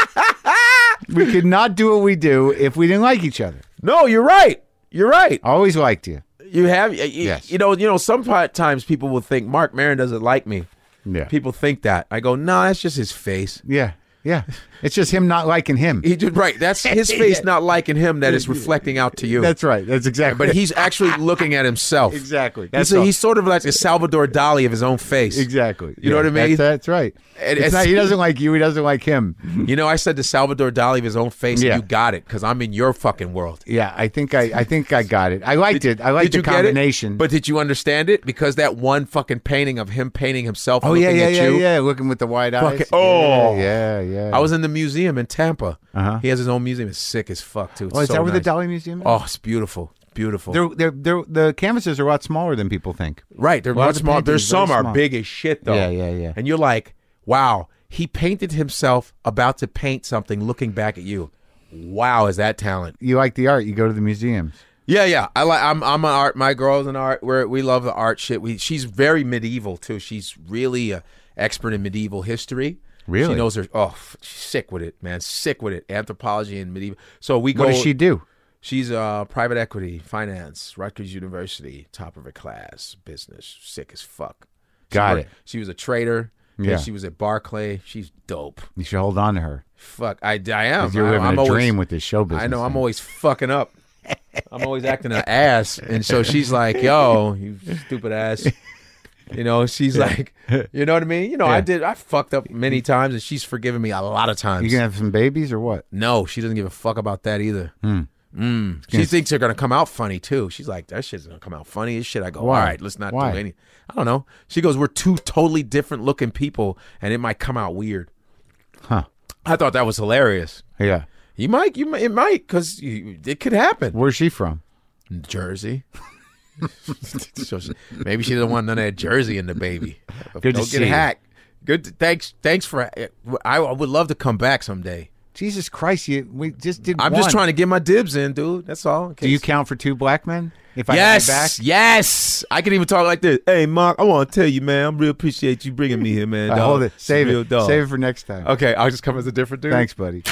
We could not do what we do if we didn't like each other. No, you're right. You're right. I always liked you. You have. You, Yes. You know. You know. Sometimes people will think Mark Maron doesn't like me. Yeah. People think that. I go, no, that's just his face. Yeah. Yeah. It's just him not liking him. He did right. That's his face Yeah. not liking him that is reflecting out to you. That's right. That's exactly. but he's actually looking at himself. exactly. He's, That's a- all. he's sort of like a Salvador Dali of his own face. exactly. You know what I mean? That's, that's right. And It's it's- not, he doesn't like you. He doesn't like him. You know, I said to Salvador Dali of his own face, Yeah. you got it, because I'm in your fucking world. Yeah. I think I. I think I got it. I liked it. I liked Did the you get combination. it? But did you understand it? Because that one fucking painting of him painting himself oh looking yeah, yeah, at yeah, you. yeah. Looking with the wide eyes. Fucking- oh. yeah, yeah. yeah. I was in the museum in Tampa. Uh-huh. He has his own museum. It's sick as fuck, too. It's Oh, is so that where nice. the Dali Museum is? Oh, it's beautiful. Beautiful. They're, they're, they're, the canvases are a lot smaller than people think. Right. They're A lot of much the small. There's paintings are very some are small. big as shit, though. Yeah, yeah, yeah. And you're like, wow, he painted himself about to paint something looking back at you. Wow, is that talent? You like the art, you go to the museums. Yeah, yeah. I like. I'm. I'm an art. My girl's an art. We're, we love the art shit. We. She's very medieval too. She's really a expert in medieval history. Really? She knows her. Oh, she's sick with it, man. Sick with it. Anthropology and medieval. So we go. What does she do? She's uh, private equity, finance, Rutgers University, top of her class, business, sick as fuck. She Got worked- it. She was a trader. Yeah. Yeah. She was at Barclay. She's dope. You should hold on to her. Fuck, I, I am. 'Cause you're I, living I'm a always, dream with this show business. I know. I'm thing. always fucking up. I'm always acting an ass, and so she's like, "Yo, you stupid ass." You know, she's like, you know what I mean? You know, Yeah. I did. I fucked up many times, and she's forgiven me a lot of times. You gonna have some babies or what? No, she doesn't give a fuck about that either. Hmm. Mm. She thinks they're gonna come out funny too. She's like, that shit's gonna come out funny as shit. I go, Why? all right, let's not Why? do any. I don't know. She goes, we're two totally different looking people, and it might come out weird. Huh? I thought that was hilarious. Yeah. You might, you might, it might, because it could happen. Where's she from? Jersey. So she- maybe she doesn't want none of that Jersey in the baby. Good to Don't see get you. hacked. Good. To, thanks. Thanks for. I would love to come back someday. Jesus Christ! You we just did. I'm one. just trying to get my dibs in, dude. That's all. in Do you case- count for two black men? If I Yes, have you back? yes. I can even talk like this. Hey, Mark, I want to tell you, man, I really appreciate you bringing me here, man. All right, dog. hold it. It's a Save real it. dog. Save it for next time. Okay, I'll just come as a different dude. Thanks, buddy.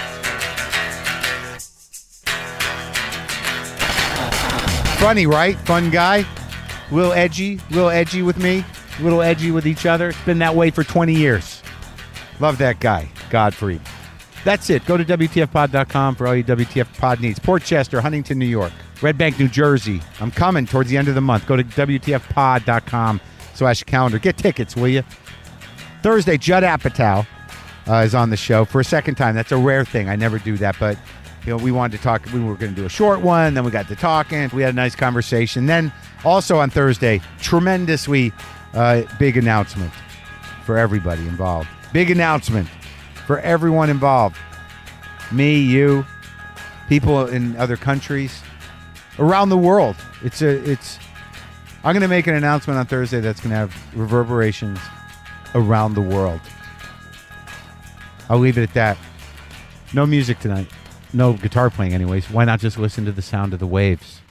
Funny, right? Fun guy. Little edgy. Little edgy with me. Little edgy with each other. It's been that way for twenty years. Love that guy. Godfrey. That's it. Go to W T F pod dot com for all your W T F pod needs. Port Chester, Huntington, New York. Red Bank, New Jersey. I'm coming towards the end of the month. Go to W T F pod dot com slash calendar. Get tickets, will you? Thursday, Judd Apatow uh, is on the show for a second time. That's a rare thing. I never do that, but you know, we wanted to talk. We were going to do a short one, then we got to talking. We had a nice conversation. Then also on Thursday, tremendously uh, big announcement for everybody involved. Big announcement for everyone involved. Me, you, people in other countries, around the world. It's a. It's. I'm going to make an announcement on Thursday that's going to have reverberations around the world. I'll leave it at that. No music tonight. No guitar playing anyways. Why not just listen to the sound of the waves?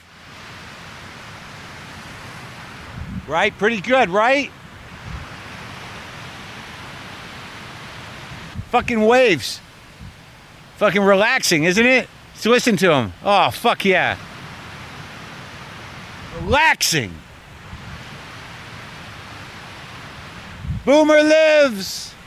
Right? Pretty good, right? Fucking waves. Fucking relaxing, isn't it? Let's listen to them. Oh, fuck yeah. Relaxing. Boomer lives.